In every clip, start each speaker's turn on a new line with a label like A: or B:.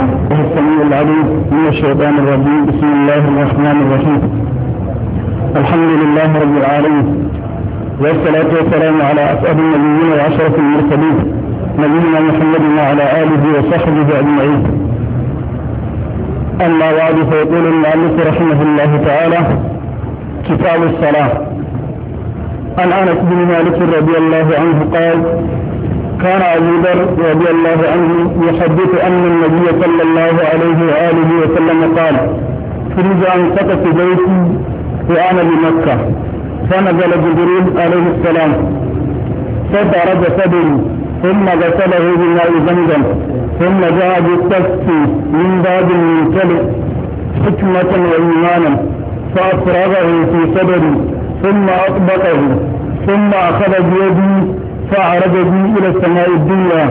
A: السميع العليم من الشيطان الرجيم. بسم الله الرحمن الرحيم. الحمد لله رب العالمين، والصلاة والسلام على أسعد النبيين وأشرف المرسلين نبينا محمد وعلى آله وصحبه أجمعين. أما بعد، فيقول المؤلف رحمه الله تعالى: كتاب الصلاة. عن أنس بن مالك رضي الله عنه قال: كان أبو ذر رضي الله عنه يحدث أن النبي صلى الله عليه وآله وسلم قال: فرج عن سقف بيتي وأنا بمكة، فنزل جبريل عليه السلام فضرب صدري ثم غسله بماء زمزم، ثم جاء بالتفت من باب ممتلئ حكمة وإيمانا فأفرغه في صدري ثم أطبقه، ثم أخذ بيدي فعرج بي إلى السماء الدنيا.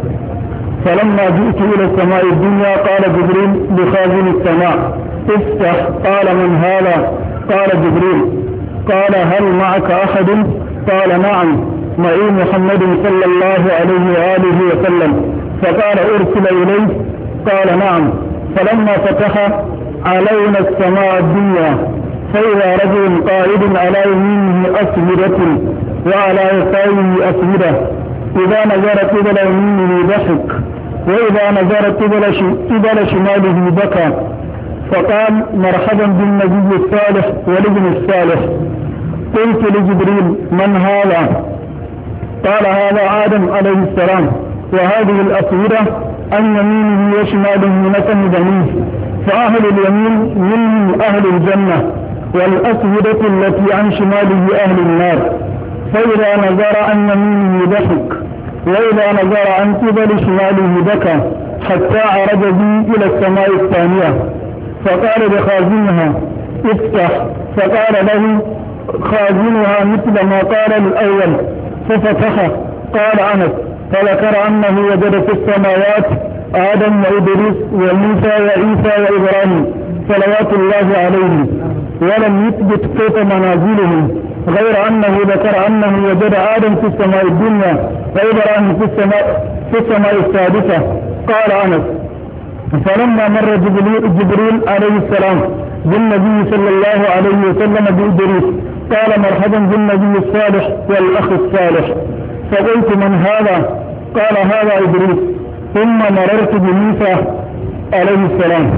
A: فلما جئت إلى السماء الدنيا قال جبريل لخازن السماء: افتح. قال: من هذا؟ قال جبريل. قال: هل معك أحد؟ قال: نعم، معي محمد صلى الله عليه وآله وسلم. فقال: أرسل إليه؟ قال: نعم. فلما فتح علينا السماء الدنيا فإذا رجل قائد على يمينه أسودة وعلى يساره أسودة، إذا نظر قبل يمينه ضحك، وإذا نظر قبل شماله بكى. فقال: مرحبا بالنبي الصالح والابن الصالح. قلت لجبريل: من هذا؟ قال: هذا آدم عليه السلام، وهذه الأسودة عن يمينه وشماله نسم بنيه، فأهل اليمين منهم أهل الجنة، والأسودة التي عن شماله أهل النار. فإذا نظر عن يمينه ضحك، وإذا نظر عن قبل شماله بكى، حتى عرج بي إلى السماء الثانية. فقال لخازنها: افتح. فقال له خازنها مثل ما قال الأول، ففتح. قال أنس: فذكر أنه وجد في السماوات آدم وإدريس وموسى وعيسى وإبراهيم صلوات الله عليهم، ولم يثبت كيف منازلهم، غير أنه ذكر أنه وجد آدم في السماء الدنيا وإبراهيم في السماء السادسة. قال أنس: فلما مر جبريل عليه السلام بالنبي صلى الله عليه وسلم بإدريس قال: مرحبا بالنبي الصالح والأخ الصالح. فقلت: من هذا؟ قال: هذا إدريس. ثم مررت بموسى عليه السلام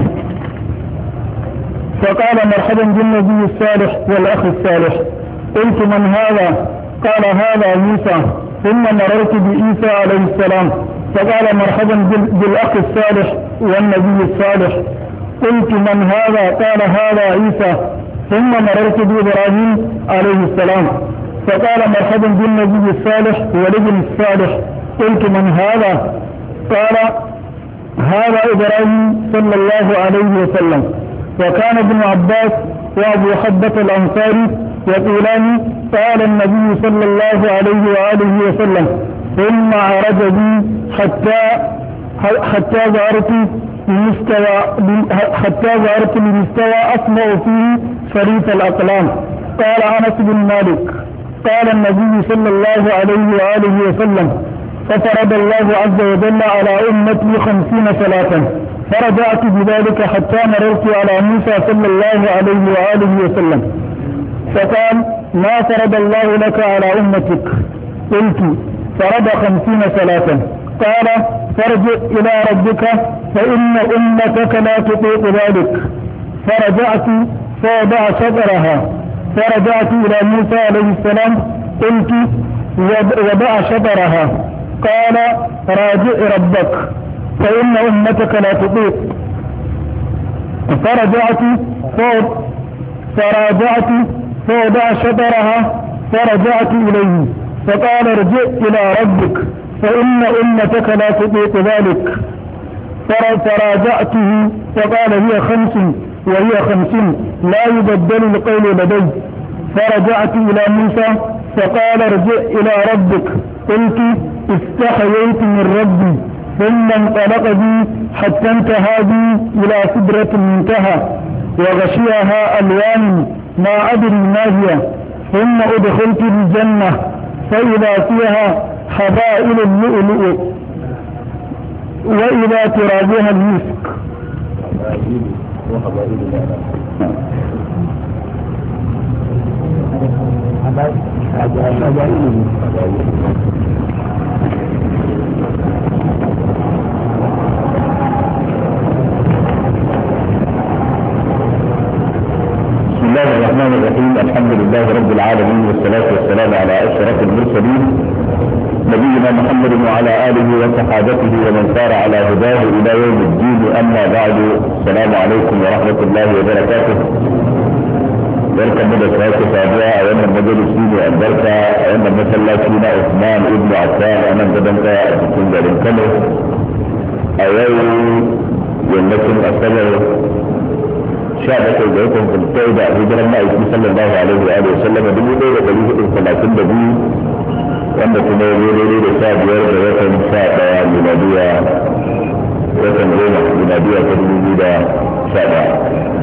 A: فقال: مرحبا بالنبي الصالح والأخ الصالح. قلت: من هذا؟ قال: هذا موسى. ثم مررت بعيسى عليه السلام فقال: مرحبا بالأخ الصالح والنبي الصالح. قلت: من هذا؟ قال: هذا عيسى. ثم مررت بإبراهيم عليه السلام فقال: مرحبا بالنبي الصالح والابن الصالح. قلت: من هذا؟ قال: هذا إبراهيم صلى الله عليه وسلم. وكان ابن عباس وأبو حبة الأنصاري يقولان: قال النبي صلى الله عليه وآله وسلم: ثم عرج بي حتى ظهرت لمستوى أسمع فيه شريف الأقلام. قال أنس بن مالك: قال النبي صلى الله عليه وآله وسلم: ففرض الله عز وجل على أمتي 50 صلاة، فرجعت بذلك حتى مررت على موسى صلى الله عليه وآله وسلم فقال: ما فرض الله لك على أمتك؟ قلت: فرض 50 صلاة. قال: فارجع إلى ربك فإن أمتك لا تطيق ذلك. فرجعت فوضع شطرها، فرجعت إلى موسى عليه السلام قلت: وضع شطرها. قال: راجع ربك فإن أمتك لا تطيق. فراجعت فوضع شطرها، فرجعت إليه فقال: ارجع إلى ربك فإن أمتك لا تطيق ذلك. فراجعته فقال: هي 5 وهي 50 لا يبدل القول لدي. فرجعت إلى موسى فقال: ارجع إلى ربك. قلت: استحييت من ربي. ثم انطلق بي حتى انتهى بي إلى سدرة المنتهى وغشيها ألوان ما أدري ما هي. ثم أدخلت الجنة فإذا فيها حبائل اللؤلؤ وإذا ترابها المسك.
B: بسم الله الرحمن الرحيم. الحمد لله رب العالمين والصلاة والسلام على أشرف المرسلين نبينا محمد وعلى آله وصحابته ومن سار على هداه إلى يوم الدين. أما بعد، السلام عليكم ورحمة الله وبركاته. barkan mu da sake saduwa a wannan majalisi ne albarka a wannan masallaci na Usman ibn Affan a nan gadon kaya a cikin garin Kano a yau yammacin asabar 17 ga watan Zulhijja da hijiran ma'aiki sallallahu alaihi wa sallam 1432 wanda kuma ya daidai da 15 da watan 11 miladiya watan goma miladiya ta 2011.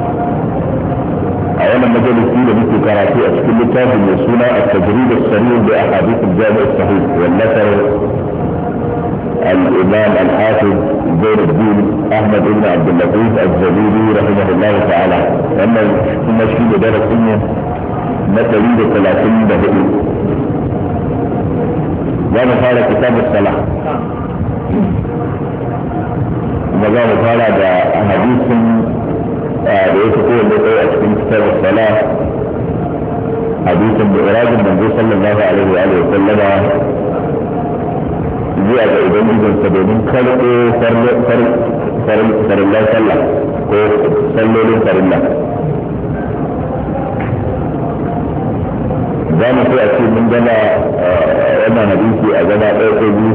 B: أولا مجلس فيه مثل كراتي أشكل لتاف من سنة التجريد السريع بأحاديث الجامع الصحيح والنثر الإمام الحافظ زين الدين أحمد بن عبد اللطيف الزبيدي رحمه الله تعالى. أما ثم شيء درس إنه نتريد 30 دقيقة. وأنا قال كتاب الصلاة. وقال قال بأحاديث da ya fito da tsaye a cikin kitab as-salah hadisin da irajin manzo sallallahu alaihi wa sallama zuwa ga ubangijinsa domin karɓo farillan sallah ko sallolin farilla. za mu so a ce mun gana wannan hadisi a gana ɗaya ko biyu.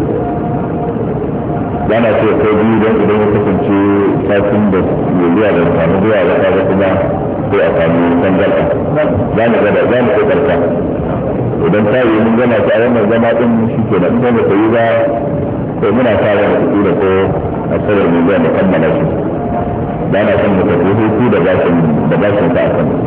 B: Yana ce ko biyu don idan ya kasance satin da zuwa da samu zuwa da kaga kuma sai a samu tangarɗa. Za mu kokarta idan ta yi mun gana ta wannan zama din shi ke nan ba ta yi ba sai muna fara da kuɗi da ko a sauran mai zuwa da kammala shi. Ba na son mu tafi hutu da bashin ta a kan.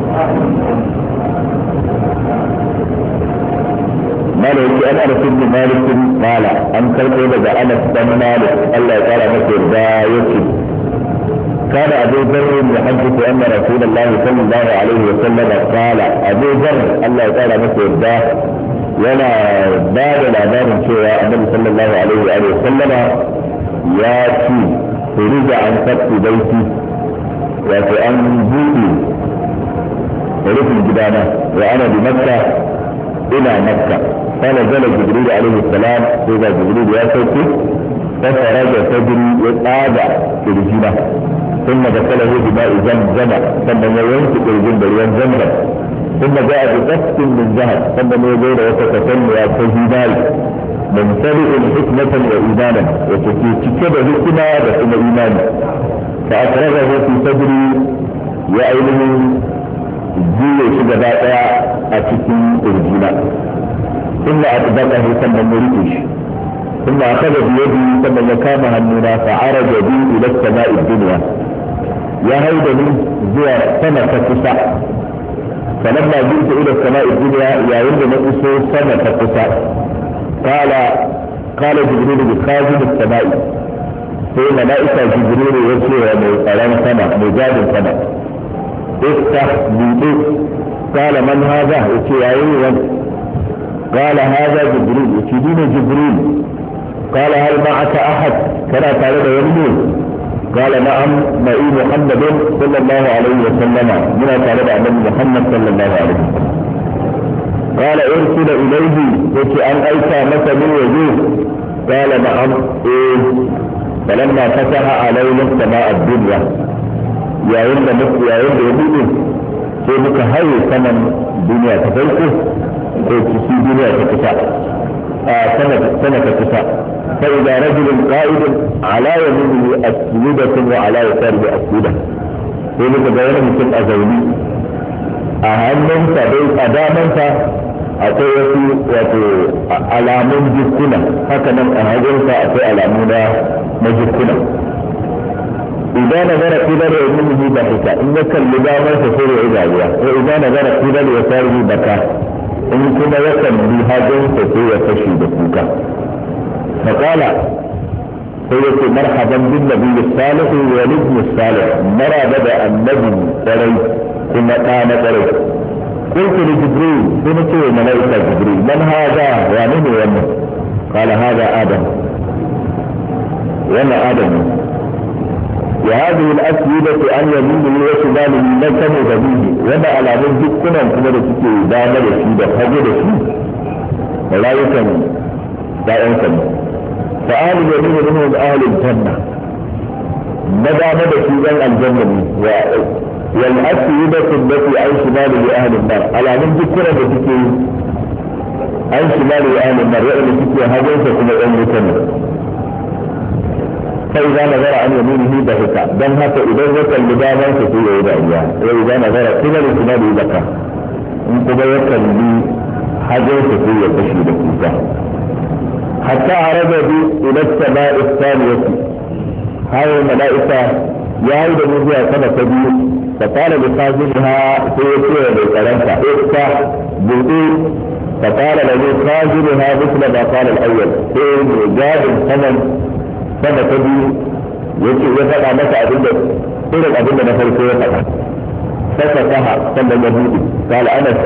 B: مالك أن أنس بن مالك قال أن كان إذا أنس بن مالك الله تعالى مثل يكتب كان أبو ذر يحدث أن رسول الله صلى الله عليه وسلم قال أبو ذر الله تعالى مثل ولا بعد الأذان شيئا النبي صلى الله عليه وآله وسلم ياتي فرج عن سقف بيتي وكأن بيتي ورث الجبانة وأنا بمكة إلى مكة. فنزل جبريل عليه السلام إذا جبريل يأتي فخرج تجري يتآبع في الجنة ثم دخله بماء زمزم ثم ينفق الجنب زمزم ثم جاء بقسط من ذهب ثم يزول وتتسمى كهداي ممتلئ حكمة وإيمانا وتكتب حكمة وإيمان إيمانا فأخرجه في صدري يعلم الجيل شجباء أتكين الجنة ثم أطبقه ثم مريكش ثم أخذ بيدي ثم يكامها النور فعرج بي إلى السماء الدنيا يا هيدا من زوى سنة تسع. فلما جئت إلى السماء الدنيا يا ولد نقصه سنة تسع. قال جبريل بخازن السماء في ملائكة جبريل يسير ومقالان سماء مجاد سماء افتح بيدك. قال من هذا؟ قال هذا جبريل. يكيدين جبريل. قال هل معك أحد؟ كان تعالى يرمون. قال نعم معي محمد صلى الله عليه وسلم من تعالى النبي محمد صلى الله عليه وسلم. قال ارسل إليه أن أيسى مثل وجوه. قال نعم إيه. فلما فتح علينا السماء الدنيا يا ولد يهود sai muka haye saman duniya ta farko ko ci duniya ta kusa sana ta kusa فإذا رجل قائد على يمينه أسودة وعلى يساره أسودة sai muka ga wani mutum a zaune a hannunsa dai a damansa akwai wasu alamun jikuna haka nan a hagunsa akwai alamu na jikuna. إذا نظر قبل يمينه ضحك إن كان لدامه فسير عبادية وإذا نظر قبل يساره بكى إن كنا يكن بهذا فسير يفشي بكوكا. فقال سيدي مرحبا بالنبي الصالح والابن الصالح مرحبا بالنبي قري ثم كان قري. قلت لجبريل قلت ملائكة جبريل من هذا ومن ومن؟ قال هذا آدم ولا آدم. وهذه الأسئلة عن يمينه وشماله نكم به وما على من ذكنا كما تكي دامر الشيء حجر الشيء ولا يكن لا يكن. فآل اليمين منهم أهل الجنة مدى مدى شيئا الجنة والأسئلة التي عن شماله أهل النار على من ذكنا تكي عن شماله أهل النار يعني تكي هذا كما أمريكا. فإذا نظر عن يمينه ضحك دمها فإذا ذكر لبابا ففي إياه وإذا نظر قبل شماله بكى إن تبيك لي حاجة ففي تشهد فيها حتى عرض بي إلى السماء الثانية. هذه الملائكة يعود من فيها سنة كبير فقال بخازنها سيسير بالكلامة افتح بالإيد فقال له خازنها مثل ما قال الأول سيد جاد الثمن sama ta biyu yake ya faɗa masa irin abin da na farko ya faɗa saka saha sannan ya buɗe kala anas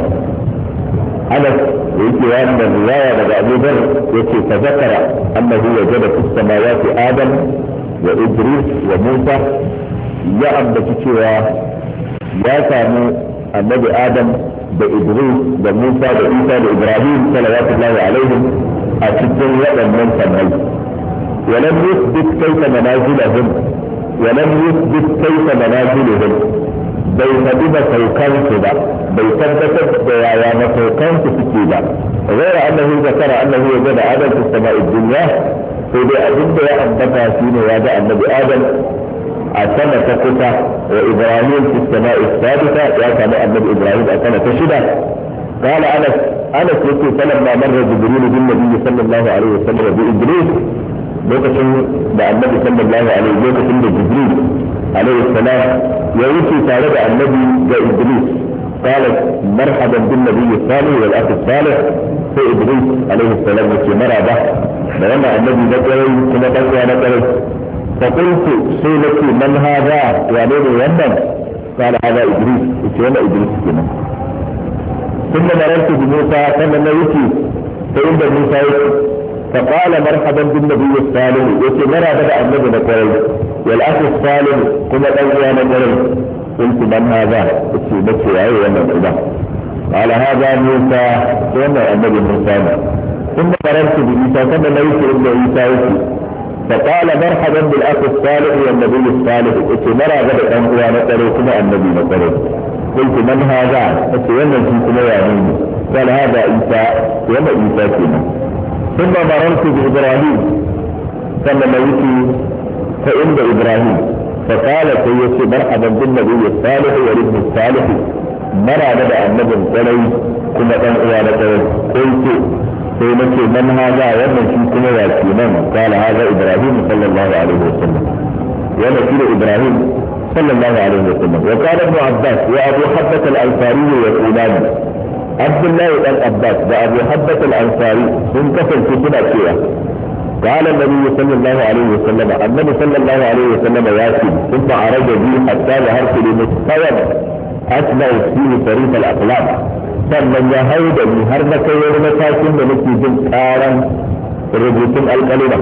B: yake wannan riwaya daga Abu Dharr yake fa zakara annahu wajada fi samawati Adam wa Idris wa Musa ya ambaci cewa ya samu annabi Adam da Idris da Musa da Isa da Ibrahim sallallahu alaihim a cikin waɗannan sammai. ولم يثبت كيف منازلهم bai faɗi ba saukansu ba bai tabbatar da yaya masaukansu suke ba غير أنه ذكر أنه وجد آدم في السماء الدنيا فإذا أجد يا أنبتا فينا وجاء النبي آدم أسنة تقطع وإبراهيم في السماء السادسة يا كما النبي إبراهيم أسنة تشدة. قال أنس يقول فلما مر جبريل بالنبي صلى الله عليه وسلم بإدريس lokacin da annabi sallallahu alaihi lokacin da jibril alaihi salam ya wuce tare da annabi ga idris قال مرحبا بالنبي الصالح والاخ الصالح في ادريس عليه السلام يقول مرحبا لما النبي ذكر كما ذكر فقلت سيلتي من هذا ومن يمن؟ قال هذا ادريس يقول ادريس كما ثم مررت بموسى كما يوتي فإن موسى فقال مرحبا بالنبي الصالح يقول مرحبا النبي نقري والاخ الصالح كما قال نقري. قلت من هذا؟ قلت بكي اي ومن قال هذا موسى وما النبي موسى. ثم مررت بعيسى كما ليس الا عيسى فقال مرحبا بالاخ الصالح والنبي الصالح قلت مرحبا ان نقري كما النبي نقري. قلت من هذا؟ قلت ومن كما يعني؟ قال هذا عيسى وما عيسى كما. ثم مررت بإبراهيم كما ليتي فإن إبراهيم فقال سيدي مرحبا بالنبي الصالح والابن الصالح مرى بدأ النبي القلي كما كان إيالته. قلت سيدي من هذا ومن فيكم يأتينا؟ قال هذا إبراهيم صلى الله عليه وسلم ونسيل إبراهيم صلى الله عليه وسلم. وقال ابن عباس وأبو حبة الأنصاري يقولان عبد الله بن عباس وابو حبة الانصاري منكسر في سنة. قال النبي صلى الله عليه وسلم النبي صلى الله عليه وسلم ياتي ثم عرج بي حتى ظهرت لمستوى اسمع فيه طريق الاقلام sannan ya hau da ni har na kai wani matakin da nake jin karan rubutun alƙalima.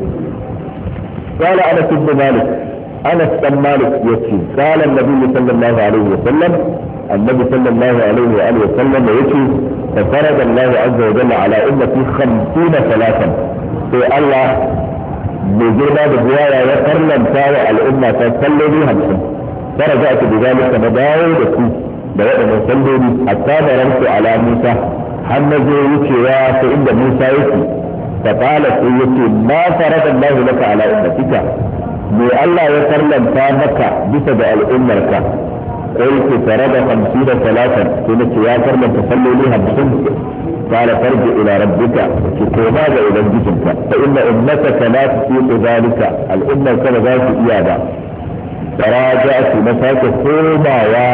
B: قال انس بن مالك انس بن مالك يكفي قال النبي صلى الله عليه وسلم النبي صلى الله عليه وآله وسلم يكفي ففرض الله عز وجل على أمتي 50 صلاة في الله بجرنا بجوايا يقرن تاوى الأمة تصلي بها فرجعت بذلك مداوي بكي بوضع نصلي حتى مرمت على موسى حمد يكفي فإن موسى يكفي فقال سيدي ما فرض الله لك على أمتك من الله يقرن تامك بسبب الأمة. قلت فرض 50 صلاة قلت يا فرد تصلي لها بصدق. قال فرجع الى ربك كما الى جسمك فان امتك لا تطيق ذلك الامه كما ذات ايابا. تراجعت مساك ثم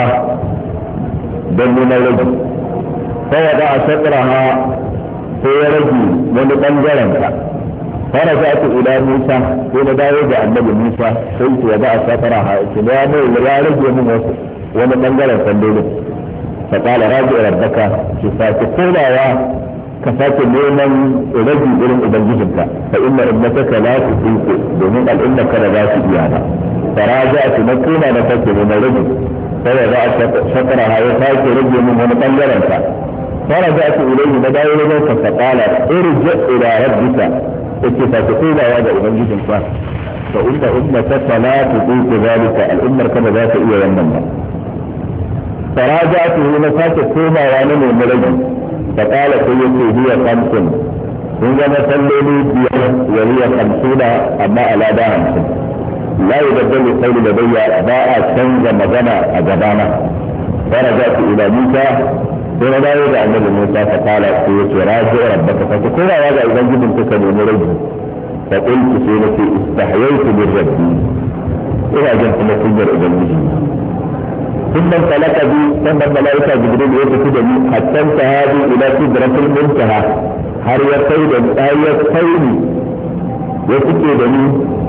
B: دمنا الرجل فوضع شطرها في رجل من بنجرنك فرجعت إلى موسى حين داود النبي موسى قلت وضع سفرها يا رجل من وسط ومن سندوله فقال راجع ربك شفاك قولا كفاك نوما رجل إلى أبنجزك فإن ابنتك لا تطيق بمن إنك لا تطيعها فراجعت مكونا نفسي من رجل فوضع سفرها وفاك رجل من مطلرك فرجعت إليه مداولة فقال ارجع إلى ربك اتفاقين هذا أبنجزك فإن ابنتك لا تطيق ذلك الأمر كما ذات إيا يمنى فراجعته نفاك التوبة وانا من رجل فقال سيدي هي 5 عندما صليني وهي 50 أما على دا 50 لا يبدل القول لدي باء تنزى مدنى أجبانا فرجعت إلى موسى ثم لا يدع النبي موسى فقال سيدي راجع ربك فتقول هذا إذا جبت تكلم رجل فقلت سيدتي استحييت بالرب إلى جنت نتيجر إبنجي ثم انطلق بي ثم الملائكة جبريل يوسف بي حتى انتهى بي إلى سدرة المنتهى هل يقيني يسكي بني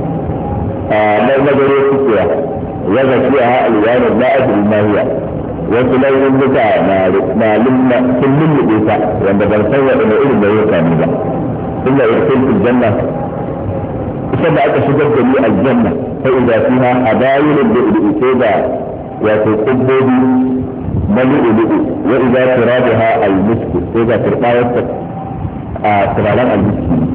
B: نجر يسكيها يغشيها الوان لا أدري ما هي وسليم النساء ما لم كل بيتا وأن بنسوى إلى إلم يوكا ثم يدخل في الجنة سبعة شجر لي الجنة فإذا فيها حبايل بإسيدة وتقبل ملئ وإذا ترابها المسك إذا ترقاية ترالان المسك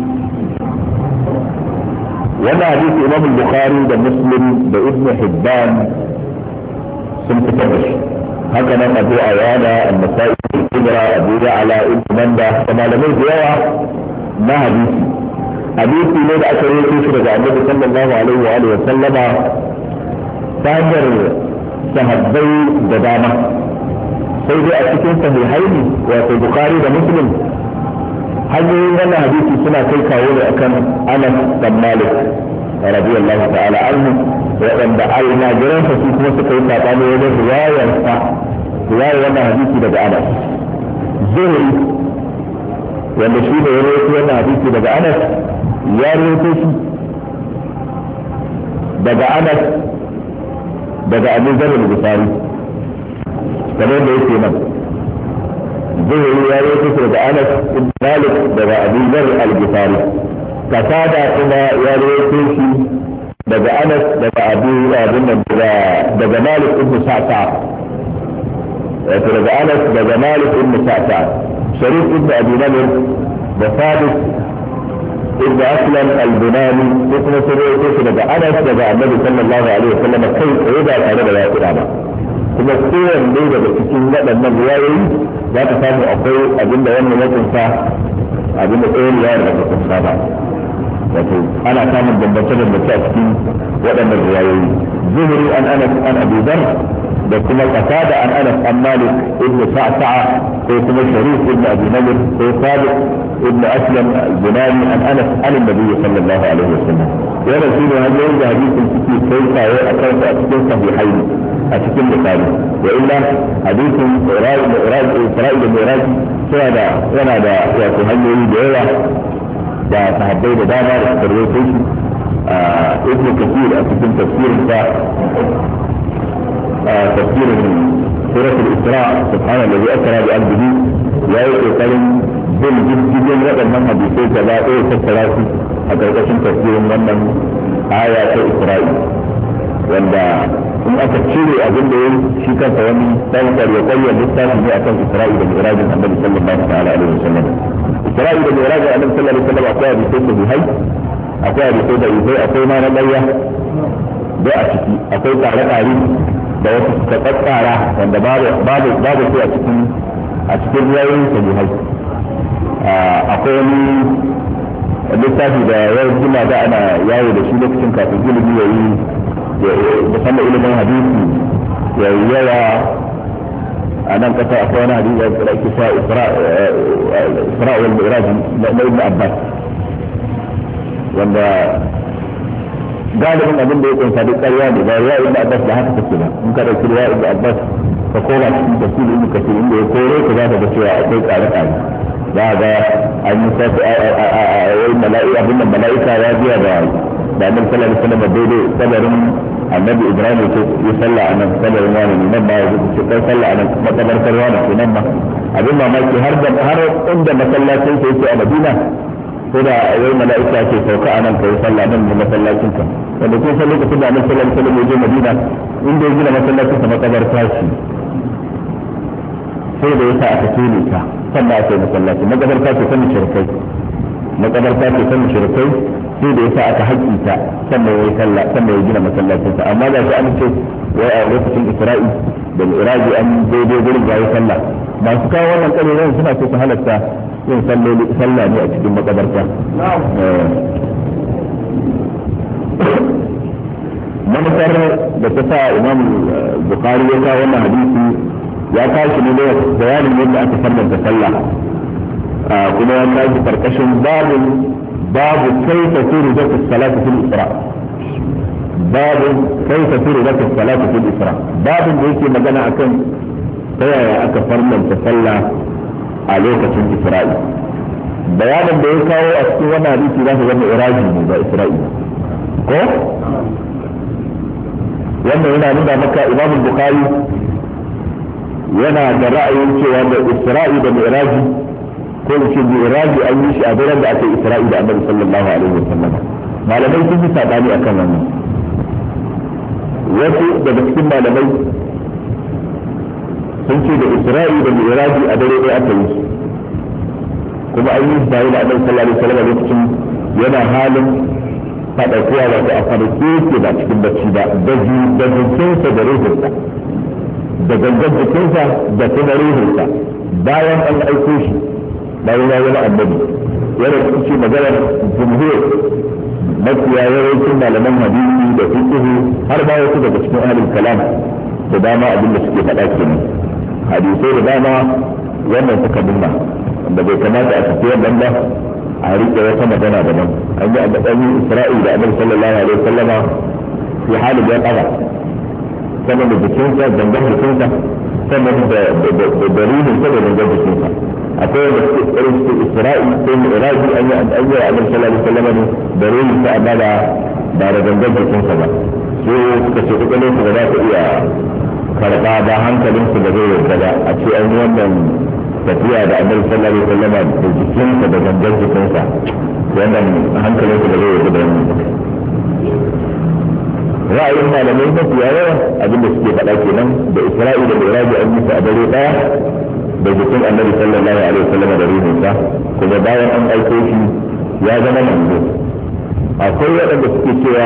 B: وما حديث إمام البخاري ومسلم بابن حبان سمتكبش هكذا أبو عيانا النسائي الكبرى أبو يعلى ابن مندى كما لم يزيوها ما حديثي ليلة أكرية تشرد عن النبي صلى الله عليه وآله وسلم تاجر sahabbai da dama sai dai a cikin sahihaini wato Bukhari da Muslim hanyoyin wannan hadisi suna kai kawo ne akan Anas bin Malik radiyallahu ta'ala anhu waɗanda almajiran su kuma suka yi sabani wajen riwayar wannan hadisi daga Anas Zuhri wanda shi ne ya rawaito wannan hadisi daga Anas ya rawaito shi daga Anas daga Abu Dharr al-Ghifari kamar da yake nan Zuhri ya yi kusa daga Anas ibn Malik daga Abu Dharr al-Ghifari Qatada kuma ya rawaito shi daga Anas daga daga Malik ibn Sa'sa daga Anas daga Malik ibn Sa'sa Sharif ibn Abi Namir da Thabit ibn Aslam al-Bunani ko kuma sai ya ce daga Anas daga Annabi sallallahu alaihi wasallam kai tsaye ba tare da yaƙi ba kuma kowanne daga cikin waɗannan riwayoyi za ka samu akwai abin da wannan ya kunsa abin da ɗayan riwayar da ta kunsa ba wato ana samun bambance-bambance a cikin waɗannan riwayoyi Zuhri an Anas an Abu Dharr da kuma Qatada an Anas an Malik ibn Sa'sa'a ko kuma Sharif ibn Abi Namir ko Thabit ibn Aslam al-Bunani an Anas an Nabi sallallahu alaihi wasallam yana shine hanyoyin da hadisin suke kai kawo a kansa a cikin sahihai a cikin Bukhari wa illa hadisin Isra'il da Mi'raj yana da wato hanyoyi da yawa da sahabbai da dama da suka rawaito shi ibn Kathir a cikin tafsirinsa تفسير سورة الإسراء سبحان الذي أسرى بقلبه لا يقل بالجد رقم من حديثي جبائه كالثلاثي أتركشن تفسير من آيات إسرائيل وأن إن أتكشيري أظن شيء كان فواني تنكر يقوي الإسلام في أكل إسرائيل المعراج النبي صلى الله عليه وسلم إسرائيل المعراج النبي صلى الله عليه وسلم أقوى بسيطة بهي أقوى بسيطة إيزي أقوى ما نبيه da a ciki akwai tsare-tsare da wasu suka tsatsara wanda babu su a cikin yayin sahihai akwai wani littafi da ya jima da ana yawo da shi lokacin kafin ilimi ya yi musamman ilimin hadisi ya yi yawa a nan kasa akwai wani hadisi da ake sa Isra wal Mi'raj na Ibn Abbas wanda galibin abin da ya kunsa duk ƙarya ne ba ya Ibn Abbas da haka take ba in ka dauki ya Ibn Abbas ka koma cikin tafsir Ibn Kathir inda ya kore ka za ka ga cewa akwai ƙare-ƙare za a ga an yi safi a yayin mala'ika ya biya da annabi sallallahu alaihi wasallam daidai kabarin annabi Ibrahim ya salla a nan kabarin wani ne nan ba ya ce kai salla a nan makabartar wani ne nan ba abin mamaki har inda masallacin sa yake a Madina ko da yayin mala'ika ce sauka a nan kai salla nan ne masallacin ka wanda kun san lokacin da annabi sallallahu alaihi wasallam ya je Madina inda ya gina masallacin sa makabarta ce sai da yasa aka tone ta sannan aka yi masallaci makabarta ce kan shirkai sai da yasa aka haƙƙi ta sannan ya yi sallah sannan ya gina masallacin sa amma da shi an ce wai a lokacin Isra'i da Iraji an daidai gurin da ya sallah masu kawo wannan ƙarerin suna so su halatta yin sallah ne a cikin makabarta manufar da ta sa Imam Bukhari ya kawo wannan hadisi ya tashi ne da bayanin yadda aka farlanta sallah kuma ya tashi karkashin babu kaifa turidatu salatu fil isra babu kaifa turidatu salatu fil isra babin da yake magana akan ta yaya aka farlanta sallah a lokacin isra'i bayanin da ya kawo a cikin wannan hadisi za ka zama iraji ne ba isra'i ko wannan yana nuna maka Imam Bukhari yana da ra'ayin cewa da isra'i da mi'raji ko da ce mi'raji an yi shi a daren da aka yi isra'i da annabi sallallahu alaihi wa sallam malamai sun yi sabani akan wannan wasu daga cikin malamai sun ce da isra'i da mi'raji a dare ɗaya aka yi su kuma an yi shi tare da annabi sallallahu alaihi wa sallam lokacin yana halin faɗakuwa wato a farko yake ba cikin bacci ba da jikinsa da ruhinsa da gangan jikinsa da kuma ruhinsa bayan an aiko shi bayan ya zama annabi yana cikin maganar jumhur mafiya yawancin malaman hadisi da fiqh har ba wasu daga cikin ahlul kalam da dama abin da suke faɗa kenan hadisai da dama wannan suka nuna da bai kamata a tafi wannan ba a rike wata magana daban an yi a matsayin isra'i da annabi sallallahu alaihi wasallama fi halin ya ƙara sannan da jikinsa gangan jikinsa sannan da dalilin sa da gangan jikinsa akwai wanda suke tsarin su isra'i sai mu iraji an yi a annabi sallallahu alaihi wasallama ne da dalilin sa amma ba da gangan jikinsa ba so suka ce kokarin su da za su iya karɓa ba hankalin su da zai yarda ba a ce an yi wannan tafiya da annabi sallallahu alaihi wasallam da jikinsa da gangan jikinsa wannan hankalin su da zai yi da ra'ayin malamai mafi yawa abinda suke faɗa kenan da isra'i da miraji an yi su a dare ɗaya da jikin annabi sallallahu alaihi wasallam da ruhinsa kuma bayan an aiko shi ya zama manzo akwai waɗanda suke cewa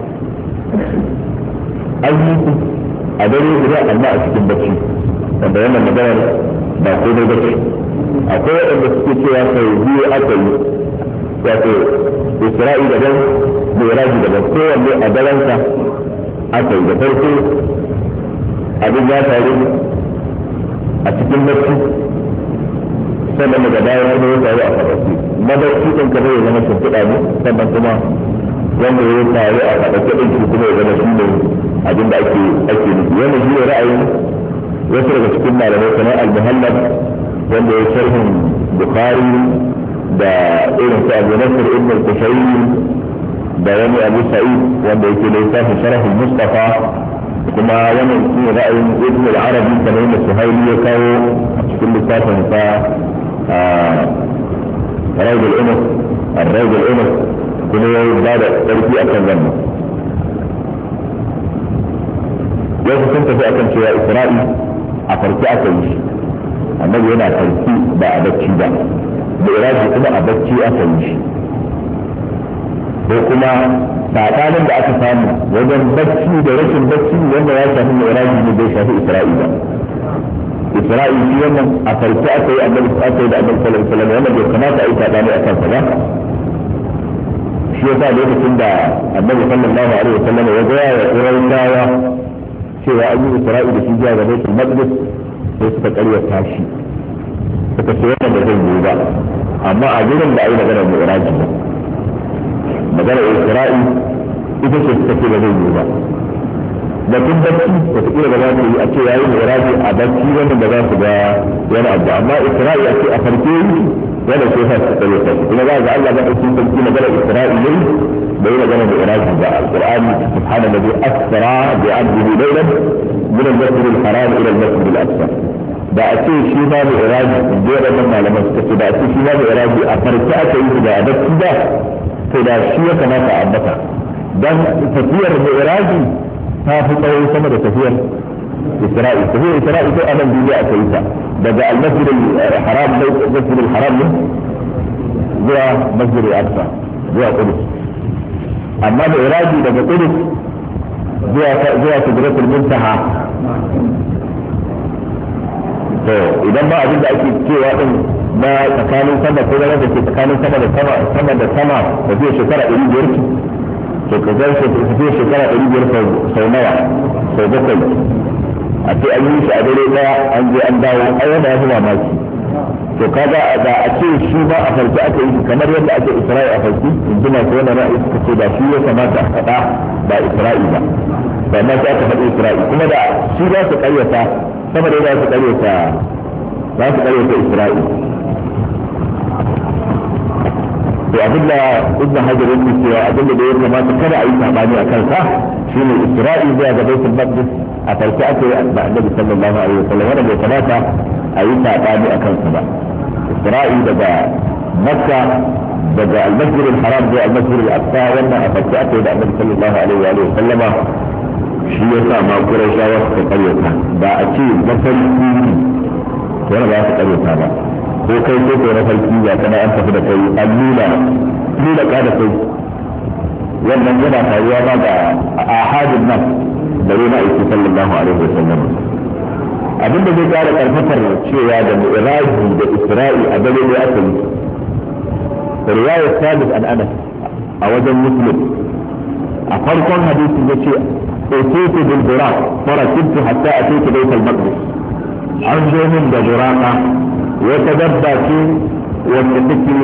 B: an yi su a dare guda amma a cikin bacci wanda wannan maganar ba ko dai bace akwai waɗanda suke cewa sau biyu aka yi wato isra'i daban miraji daban kowanne a daransa aka yi da farko abin ya faru a cikin bacci sannan daga baya kuma ya faru a faɗaƙi mabarci ɗin ka zai zama shimfiɗa ne sannan kuma wanda ya faru a faɗaƙi ɗin shi kuma ya zama shi ne abin da ake nufi wannan shi ne ra'ayin wasu daga cikin malamai kamar al-muhallab wanda ya sharhin bukhari da irin su abu nasir ibn al-kushairi da wani abu sa'id wanda yake da littafin sharh al-mustafa kuma wannan shi ne ra'ayin ibn al-arabi kamar yadda suhaili ya kawo a cikin littafin sa raud al-umar ar-raud al-umar kuma ya ba da ƙarfi akan wannan wasu sun tafi akan cewa isra'i a farki aka yi shi annabi yana farki ba a bacci ba da iraji kuma a bacci aka yi shi ko kuma tsakanin da aka samu wajen bacci da rashin bacci wanda ya shafi mai iraji ne bai shafi isra'i ba isra'i shi wannan a farki aka yi annabi aka yi da annabi sallallahu alaihi wasallam wannan bai kamata a yi tsakani a kansa ba shi yasa lokacin da annabi sallallahu alaihi wasallam ya ga ya quraishawa cewa an yi isra'i da shi zuwa ga baitul maqdis sai suka karyata shi suka ce wannan da zai yi ba amma a gurin da ayi magana da iraji ba magana isra'i ita ce suka ce da zai yi ba da tun bacci wata kila da za su yi a ce yayi iraji a bacci wannan da za su ga wani abu amma isra'i a ce a farke yi ولا شيء هذا الطريقة إن بعد الله بقى يكون تمكين بلد إسرائيل بين جنب إيران بقى القرآن سبحان الذي أسرى بعبده ليلا من المسجد الحرام إلى المسجد الأقصى بقى شيء باب إيران غير لما لما استفيد بقى شيء باب إيران أفرجاء إذا أبد كده كده شيء كما تعبتها ده تفسير إيران ها في طويل سنة تفسير إسرائيل تفسير إسرائيل ده أنا بيجي أكيسا ده المسجد الحرام المسجد الحرام جوا مسجد الأقصى جوا قدس أما الإرادي ده قدس جوا سدرة المنتهى إذا ما أجد أكيد شيء واحد ما تكانوا سنة كذا لا تكانوا سنة السماء وفيه شكرا إلي جرس فيه شكرا إلي جرس سونوا سوبكل أتي أيش أدري لا عندي أنداو أيضا هو ماشي فكذا إذا أتي شيء ما أفرجأت كما يبدأ أتي إسرائيل أفرجي عندما كنا رئيس كتيبا شيء كما تأخذ بإسرائيل فما تأخذ إسرائيل كما دا شيء لا تقريتا كما لا تقريتا إسرائيل وأدلة ابن حجر المسي وأدلة بيوم ما تكرع أي تعباني أكلتا شيء إسرائيل زي بيت المقدس أفرجأت النبي صلى الله عليه وسلم وانا بثلاثة أي تعباني أكلتا إسرائيل بدأ مكة بدأ المسجد الحرام زي المسجد الأقصى وانا أفرجأت النبي صلى الله عليه وآله وسلم شيء ما قريشا وقت قريتا دا أكيد مثل وانا بقى قريتا بقى ko kai ko ko na farki ya kana an tafi da kai allula ka da kai wannan yana faruwa ba ga ahadin nan da rena aiki sallallahu alaihi wasallam abinda zai kara karfafar cewa da mi'raji da isra'i a dare da aka yi riwayat sabit an anas a wajen muslim a farkon hadisi yace utitu bil buraq farakibtu hatta atitu bayt al maqdis an zo min da buraqa وتدبى في والتفكي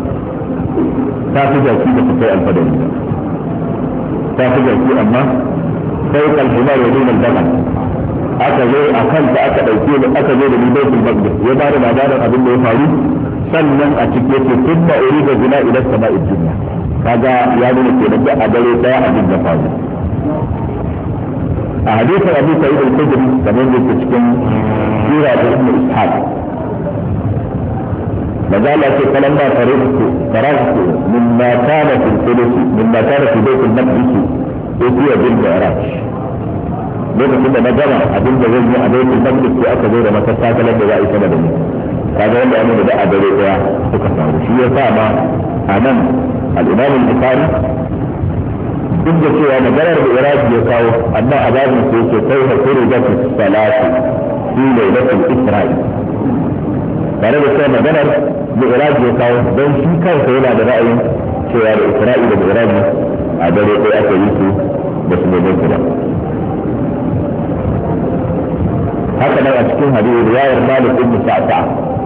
B: تافجا في بخطاء الفدن تافجا في أما فوق الحمار ودون البغل أكلت أكل لبيت المقدس يبار بعدان أبن يفعلي سلم أتكيتي ثم أريد البناء إلى السماء الدنيا هذا يعني لكي نبدأ أدري ساعة بالنفاذ أحاديث أبي سعيد الخدري كمان يتشكن سيرة ابن إسحاق مجالة فلما فرغت مما كان في الثلث مما كان في بيت المقدس أتي بالمعراج lokacin da na gama abin da zai yi a baitul maqdis sai aka zo da matattakalar da za a yi sama da ni kaga wanda ya nuna da a dare daya suka faru shi ya sa ma a nan al-imam al-bukhari duk da cewa maganar da iraki ya kawo amma a babin sai yake kai hakuri da salatu fi lailatul isra'i tare da cewa maganar da iraki ya kawo don shi kansa yana da ra'ayin cewa da isra'i da iraki a dare daya aka yi su da su ne ba haka nan a cikin hadisi riwayar Malik ibn Sa'sa'a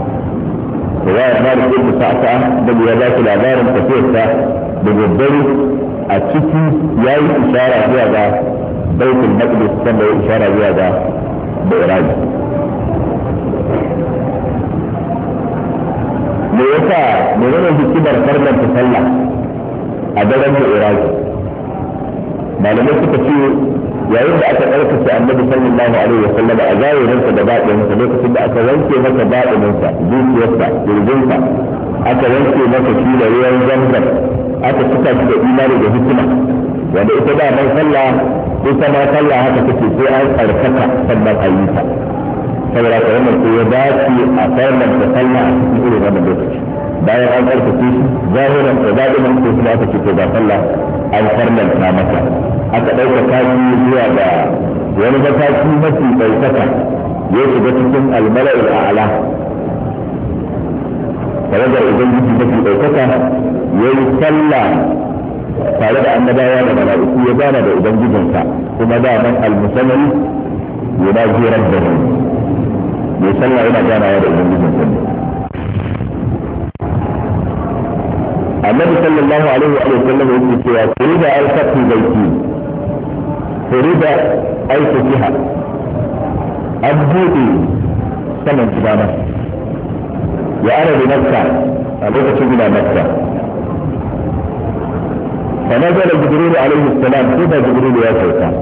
B: da ya ba shi labarin tafiyarsa da daddare a ciki ya yi ishara zuwa ga baitul maqdis kan da ya ishara zuwa ga Iraq me yasa menene hikimar farkon ta sallah a daren Iraq malamai suka ce yayin da aka ɗaukace annabi sallallahu alaihi wa sallam a zahirinsa da baɗinsa lokacin da aka wanke masa baɗininsa zuciyarsa kirjinsa aka wanke masa shi da ruwan zamzam aka cika shi da imani da hikima wanda ita da mai sallah ita ma sallah haka take sai an tsarkaka sannan a yi ta saboda ka wannan sai ya dace a farnan da sallah a cikin irin wannan lokaci bayan an tsarkake shi zahirin da baɗinin ko kuma aka ce ko ba sallah an farnan ta masa aka ɗauka taki zuwa ga wani mataki mafi ɗaukaka ya shiga cikin almala'il a'ala tawagar ubangiji mafi ɗaukaka ya yi sallah tare da annabawa da mala'iku ya gana da ubangijinsa kuma da man almusamman yana jiran da mai sallah yana ganawa da ubangijinsa annabi sallallahu alaihi wa sallam yake cewa kurida al-fathu baiti فريدة أي فتحة أبدوئي سمن كبانا وأنا بنفسه أبوك إلى مكة. فنزل جبريل عليه السلام كيف جبريل يا سلطان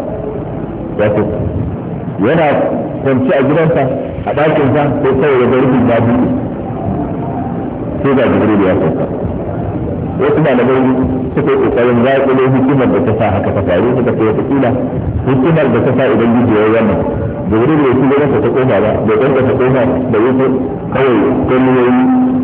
B: yana kwanci a gidansa a ɗakinsa ko kawai ya bari da biyu sai ga jibril ya sauka. wasu malamai suka yi kokarin zaƙilo hikimar da ta sa haka ta faru suka ce wata kila hikimar da ta sa idan gizo ya wannan jibril ya ci gidansa ta koma ba da ɗan ta koma da wasu kawai kalliyoyi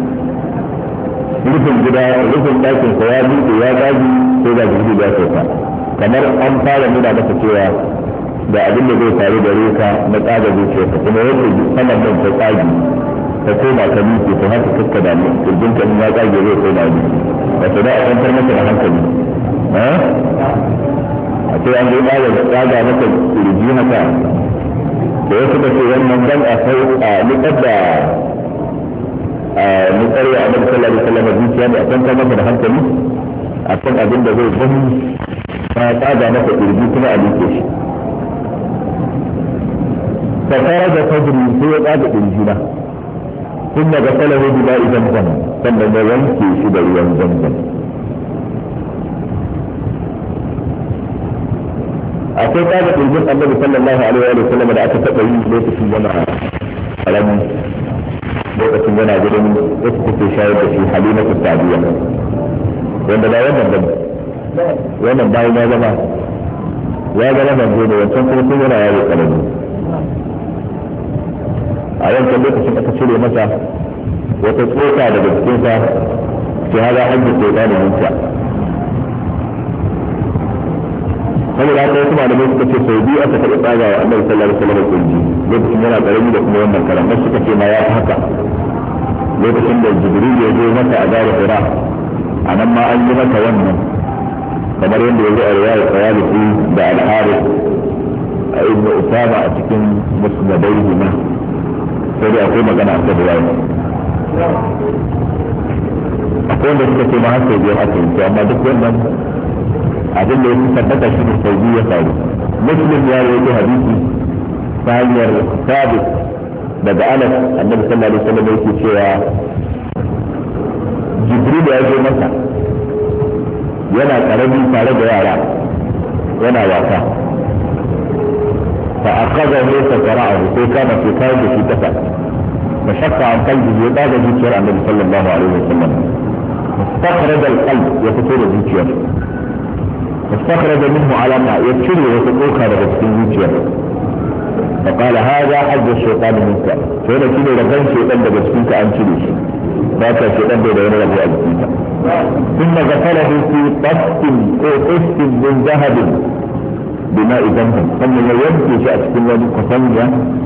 B: rufin gida rufin ɗakinsa ya buɗe ya gaji sai ga jibril ya sauka kamar an fara nuna masa cewa da abin da zai faru da reka na tsaga zuciyarka kuma yadda saman nan ta tsagi ta koma ka miƙe ta haka kakka da kirjin ka ya tsage zai koma ne wato da a kwantar masa da hankali a ce an zai tsaga maka kirji haka da wasu da ce wannan dan a sai a nutsar da nutsar ya abin sallallahu alaihi wasallam zuciya ne a kwantar masa da hankali a kan abin da zai gani ta tsaga maka kirji kuma a miƙe shi فخرج صدري في قاعدة الجنة ثم غسله بماء زمزم ثم ينكي شبريا زمزم. أقول قاعدة الجنة النبي صلى الله عليه وسلم لا أتفقه ليس في جماعة ألم ليس في جماعة جلن اسكت شاهد في حليمة السعدية وأن لا يمن ومن باي ما جماعة يا جماعة جيني وانتم كنتم ولا يا قلبي a yankan lokacin aka cire masa wata tsoka daga cikinsa ke haza hajji ko da ninka saboda haka wasu malamai suka ce sau biyu aka taɓa tsaga wa annabi sallallahu alaihi wasallam kulji lokacin yana ƙarami da kuma wannan karamar suka ce ma ya fi haka lokacin da jibril ya zo masa a gare hira a nan ma an yi masa wannan kamar yadda ya zo a riwayar Tayalisi da al-Harith a ibn Usama a cikin musnadaihi ma sai dai akwai magana a kan riwaya akwai wanda suka ce ma har sau biyar aka yi amma duk wannan abin da ya fi tabbata shi ne sau biyu ya faru. Muslim ya rawaito hadisi ta hanyar sabit daga Anas annabi sallallahu alaihi wasallam yake cewa Jibril ya zo masa yana karami tare da yara yana wasa fa akhadahu fa qara'ahu sai kama sai kawo da shi kasa فشق عن قلبه يبقى ذكر النبي صلى الله عليه وسلم استخرج القلب يفتور ذكر استخرج منه علامة يبشر وتقوك هذا ذكر فقال هذا حظ الشيطان منك فهنا كده لغن شيطان بجسدك أن تليش ذاك الشيطان بيدعون له أجسدك ثم غسله في طست أو طست من ذهب بماء زمزم ثم يمشي شأت كل قصنجة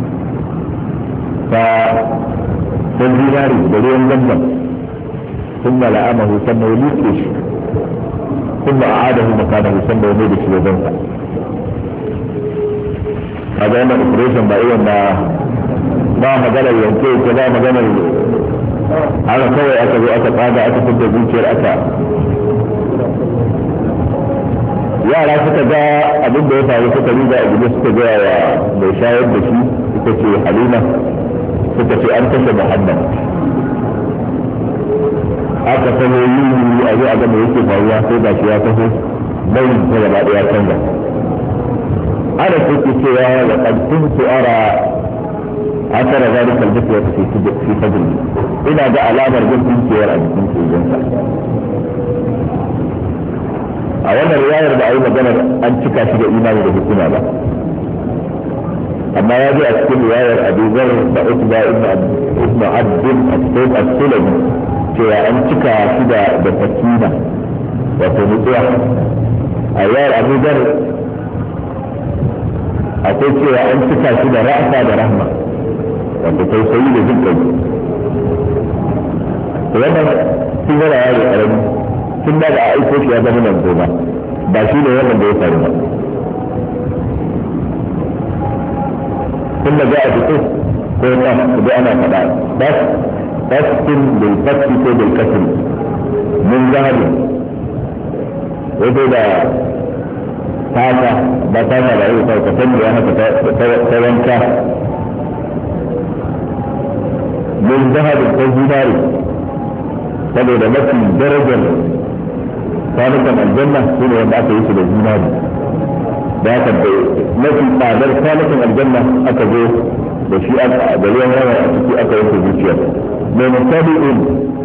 B: فالديناري بليون زمزم ثم لأمه ثم يليكش ثم أعاده مكانه ثم يميدش لزنفة هذا أنا إكريشن بأيوان ما مجال ينكيش ما مجال أنا كوي أكد قادة أكد ذكر أكد yara suka ga abin da ya faru suka riga a gida suka gaya wa mai shayar da shi ita ce Halima suka ce an kashe Muhammad aka sanya yi a zo a gama yake faruwa sai ga shi ya taho bai ta gaba ɗaya canza ana suke cewa da ƙarfin su ara asara zalikal jisya fi fajr ina ga alamar gudun cewar a jikin tsojonsa a wannan riwayar da a yi maganar an cika shi da imani da hukuma ba amma ya zo a cikin riwayar Abu Zar da Utba ibn Abdin as-Sulami cewa an cika shi da sakina wato nutsuwa a riwayar Abu Zar akwai cewa an cika shi da ra'asa da rahma wato tausayi da jin kai to wannan sun yana yaro karami tun da a aiko shi ya zama nan ba ba shi ne wannan da ya faru ba tun da za a fito ko ta da ana faɗa bastin bil fatti ko bil kasri mun zahabi wato da fata ba ta da yau ta san da haka ta wanka mun zahabi ko zinari saboda mafi darajar kwanukan aljanna su ne wanda aka yi su da zinari da aka mafi tsadar kwanukan aljanna aka zo da shi da ruwan yawa a ciki aka yanke zuciyar mai mutabi'in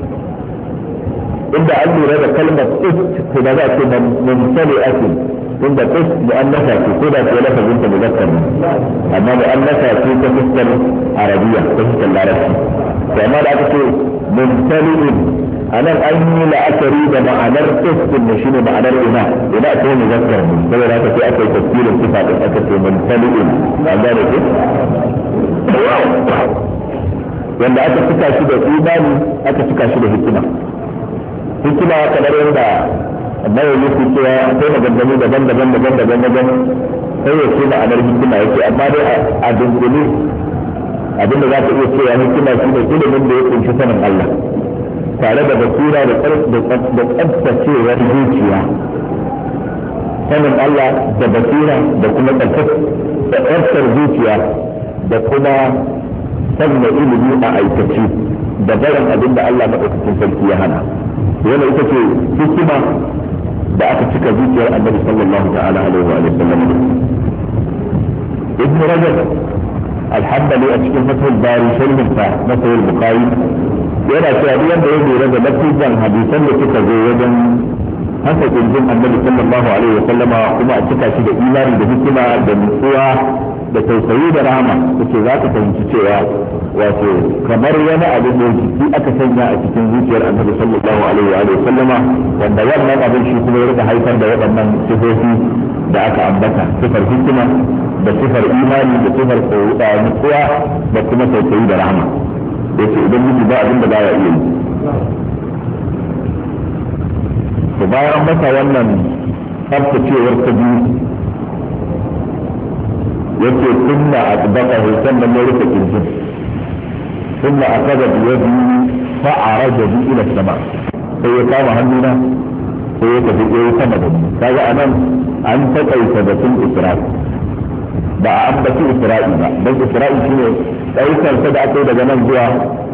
B: inda an lura da kalmar ist to da za a ce mumtali'atin inda ist mu'annasa ce ko da ke lafazin ta muzakkar amma mu'annasa ce ta fuskar arabiya ta fuskar larabci to amma da aka ce mumtali'in anan an yi la'akari da ma'anar ist ne shine ma'anar ina ce muzakkar ne saboda haka sai aka yi tafsirin sifa din aka ce mumtali'in an gane ko wanda aka cika shi da imani aka cika shi da hikima kamar yadda annabi yake cewa akwai maganganu daban-daban sai ya ce ma'anar hikima yake amma dai a dunkule abinda za ka iya cewa hikima shi ne ilimin da ya kunshi sanin Allah tare da basira da tsabtacewar zuciya sanin Allah da basira da kuma tsabtacar zuciya da kuma sanya ilimi a aikace da barin abin da Allah maɗaukakin sarki ya hana yana ita ce hikima da aka cika zuciyar annabi sallallahu ta'ala alaihi wa sallam ibn rajab alhamdali a cikin fatul bari sharhin ta na sahih bukhari yana cewa duk wanda ya lura da lafizan hadisan da suka zo wajen haka kirjin annabi sallallahu alaihi wa sallama kuma a cika shi da imani da hikima da nutsuwa da tausayi da rahama kace za ka fahimci cewa wato kamar wani abu da jiki aka sanya a cikin zuciyar annabi sallallahu alaihi wa sallama wanda wannan abin shi kuma ya rika haifar da waɗannan sifofi da aka ambata sifar hikima da sifar imani da sifar nutsuwa da kuma tausayi da rahama yace idan miji ba abin da ba ya iya yi to bayan an masa wannan tsabtacewar ta biyu yake sunna atbaqahu sannan ya rufe kirjin sunna akaza bi yadi fa araja bi ila sama sai ya kama hannuna sai ya tafi ya sama da ni kaga anan an takaita batun isra'i ba a ambaci isra'i ba dan isra'i shine daukar sa da aka yi daga nan zuwa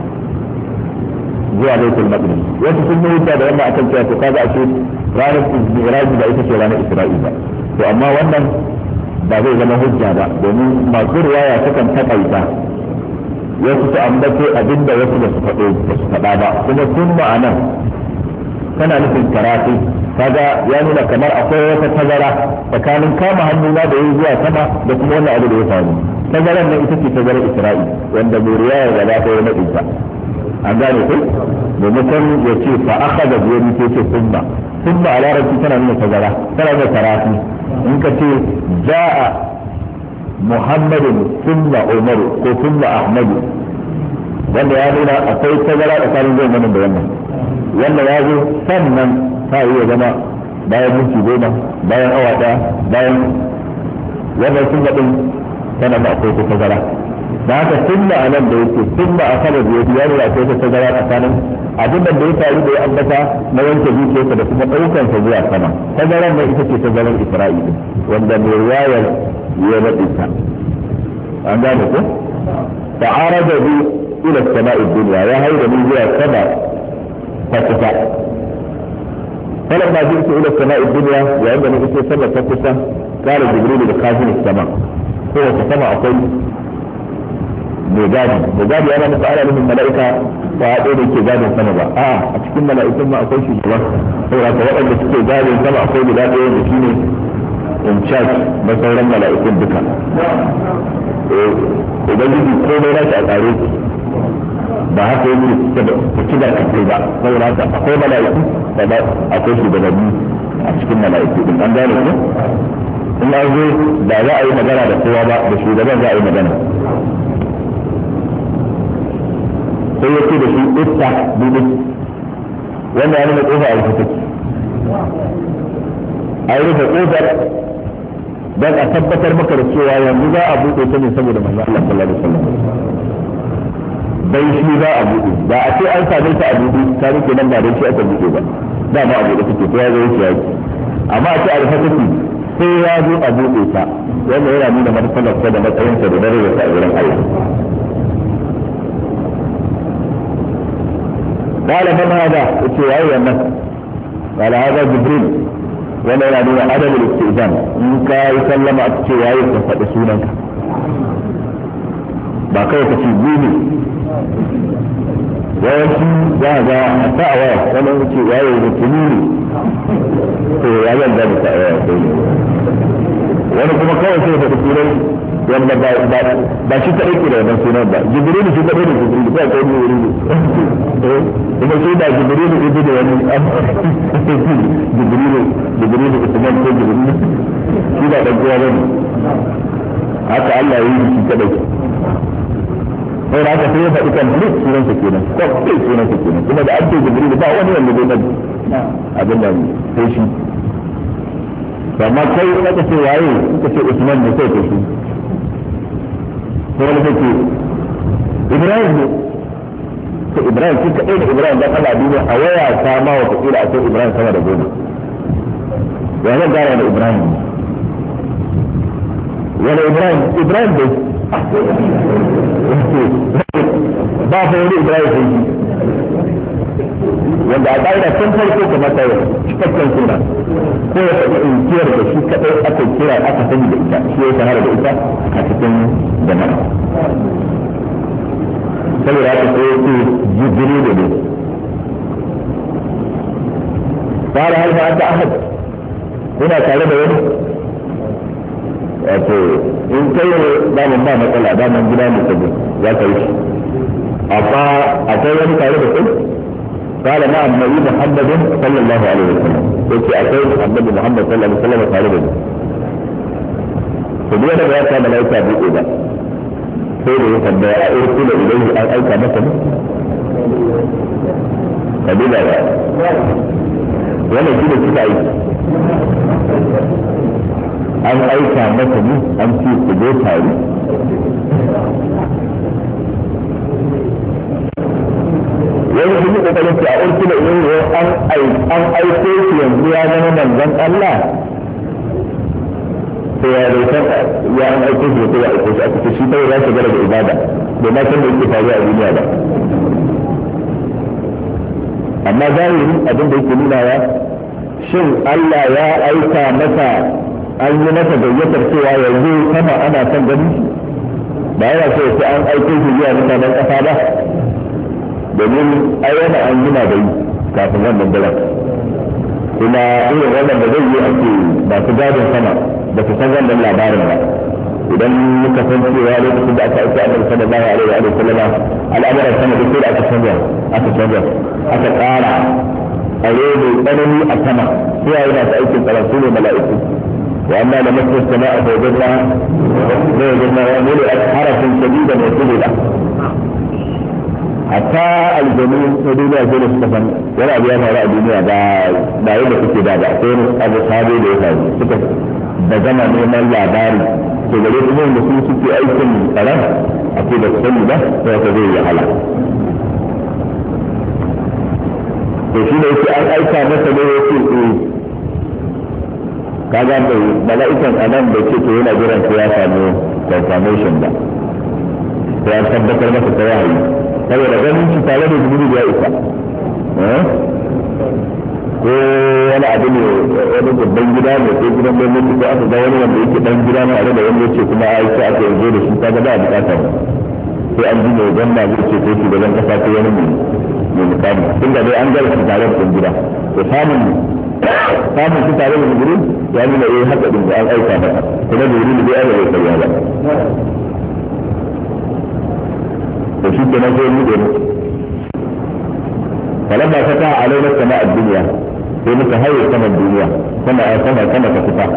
B: baitul maqdis wasu sun yi hujja da wannan akan cewa to kaga ake ranar mi'raj da ita ce ranar isra'i ba to amma wannan ba zai zama hujja ba domin masu riwaya sukan takaita wasu su ambace abinda wasu da su faɗa ba kuma sun ma'anan tana nufin karatu kaga ya nuna kamar akwai wata tazara tsakanin kama hannuna da yi zuwa sama da kuma wannan abu da ya faru tazaran nan ita ce tazarar isra'i wanda mai riwaya da za ta yi naɗinsa an gane ku maimakon ya ce fa aka da biyar ce ce sunna a larabci tana nuna tazara tana nuna karatu in ka ce ja'a muhammadin sunna umaru ko sunna ahmadu wanda ya nuna akwai tazara tsakanin zai da wannan ya zo sannan ta iya zama bayan minti goma bayan awa ɗaya bayan wannan sunna din tana da akwai tazara da haka sunna a nan da yake sunna a sama da yake ya nuna akwai tazara tsakanin abin da ya faru da ya ambata na wanke zuciyarsa da kuma ɗaukansa zuwa sama tazaran nan ita ce tazarar isra'ila wanda mai riwayar ya naɗe ta an gane ko ta'arada bi ila sama'i dunya ya haida ni zuwa sama ta kusa فلما جئت الى السماء الدنيا وعندما جئت السماء تكسى قال جبريل لخازن السماء هو السماء اقول مجادي انا مسألة من الملائكة فأقول لك جادي السماء اشكل ملائكة ما اقول شيء الله هو أتوقع لك جادي السماء اقول لا ايه بشيني انشاك بصورا ملائكة بك idan yi komai na shi a tsare ba haka yake ci da kafai ba saboda haka akwai mala'iku da ba akwai shugabanni a cikin mala'iku din an gane ko in an zo da za a yi magana da kowa ba da shugaban za a yi magana sai ya ce da shi ista dubu wanda ya nuna kofa a rufe a yi rufe kofar don a tabbatar maka da cewa yanzu za a buɗe ta ne saboda manzo Allah sallallahu alaihi wasallam bai shi za a buɗe ba a ce an same ta a buɗe ta rike nan ba don shi aka buɗe ba da ma a buɗe take to ya zo yake yaki amma a ce a rufe take sai ya zo a buɗe ta wannan yana nuna martabar ta da matsayin ta da darajar ta a wurin Allah قال من هذا؟ قلت له أيوة. قال هذا جبريل. ولا يعني عدم الاستئذان إنك يسلم أتشوائي فسأسونك باقية تشيبيني ويمشي هذا الدعوة ولا أتشوائي وتنيني ويعلم ذلك وانا كما قوة سيدة تقولي wanda ba shi kaɗai ke da wannan sunan ba jibrilu shi kaɗai da jibrilu ba ta yi wuri kuma shi da jibrilu ibi da wani jibrilu usman ko jibrilu shi da ɗan kowa bane haka Allah ya yi shi kaɗai sai da haka sai ya faɗi complete sunansa kenan complete sunansa kenan kuma da an ce jibrilu ba wani wanda zai nabi abin da sai shi amma kai aka ce waye suka ce usman ne sai ka shi wani zai Ibrahim ne to Ibrahim shi kaɗai da Ibrahim dan Allah duniya a waya ta ma wata kila a ce Ibrahim sama da goma ya zan gane da Ibrahim wani Ibrahim dai ba fa wani Ibrahim sai shi wanda a ƙa'ida tun farko kamar ta yi cikakken suna ko ya faɗi inkiyar da shi kaɗai aka kira aka sani da ita shi ya shahara da ita a cikin jama'a saboda haka sai ya ce jibrilu ne fara har ma ta ahad kuna tare da wani wato in kai daman ba matsala daman gida ne sabu za ka yi shi amma akwai wani tare da kai قال نعم نبي محمد صلى الله عليه وسلم قلت أتيت محمد محمد صلى الله عليه وسلم طالبا فبيانا بياتا ملايكا بإذا سيدي فما أرسل إليه أن أيكا مثلا فبيلا يا وانا جيدا كتائي أن أيكا مثلا أن في قدوة هاي wani sun yi kokarin ce a urkula ilaihi an aiko shi yanzu ya zama manzon Allah sai ya zai ya an aiko shi ko ya aiko shi aka ce shi kawai za su gara da ibada bai ma san da yake faruwa a duniya ba amma zahiri abin da yake nuna ya shin Allah ya aika masa an yi masa gayyatar cewa yanzu sama ana son gani ba yana so sai an aiko shi zuwa mutanen ƙasa ba domin ayyana an gina da yi kafin wannan daren kuma irin wannan da zai yi ake masu gadin sama da su san wannan labarin ba idan muka san cewa lokacin da aka aiki annabi sallallahu alaihi wa sallam al'amuran sama duk da aka canza aka ƙara tsaro mai tsanani a sama sai yana ta aikin tsaron su ne mala'iku wa amma da masu sana'a da wajen wa mulu a harafin shadida mai tsirida hatta aljanu na duniya sai da suka san wani abu ya faru a duniya ba yadda suke da ba sai abu sabo da ya faru suka da gama neman labari to gare su da su suke aikin tsaron a ce da sani ba sai ka zai yi hala to shi ne yake an aika masa ne ya ce kaga mai mala'ikan anan da ce to yana jiran ko ya samu confirmation ba sai an tabbatar masa ta wahayi saboda ganin shi tare da jibril ya isa ko wani abu ne wani babban gida ne ko gidan gwamnati ko aka ga wani wanda yake dan gida ne a da wanda yake kuma a yi aka yanzu da shi ta ga ba a bukatar sai an ji mai gwamna zai ce ko shugaban kasa ko wani mai mukami tun da dai an gara shi tare da gida to samun shi tare da jibril ya nuna haka din da an aika masa kuma jibril bai aka bai karya ba to shi ke nan zai nuɗe mu falamma ta ta alaina sama a duniya sai muka haye saman duniya sama ta fita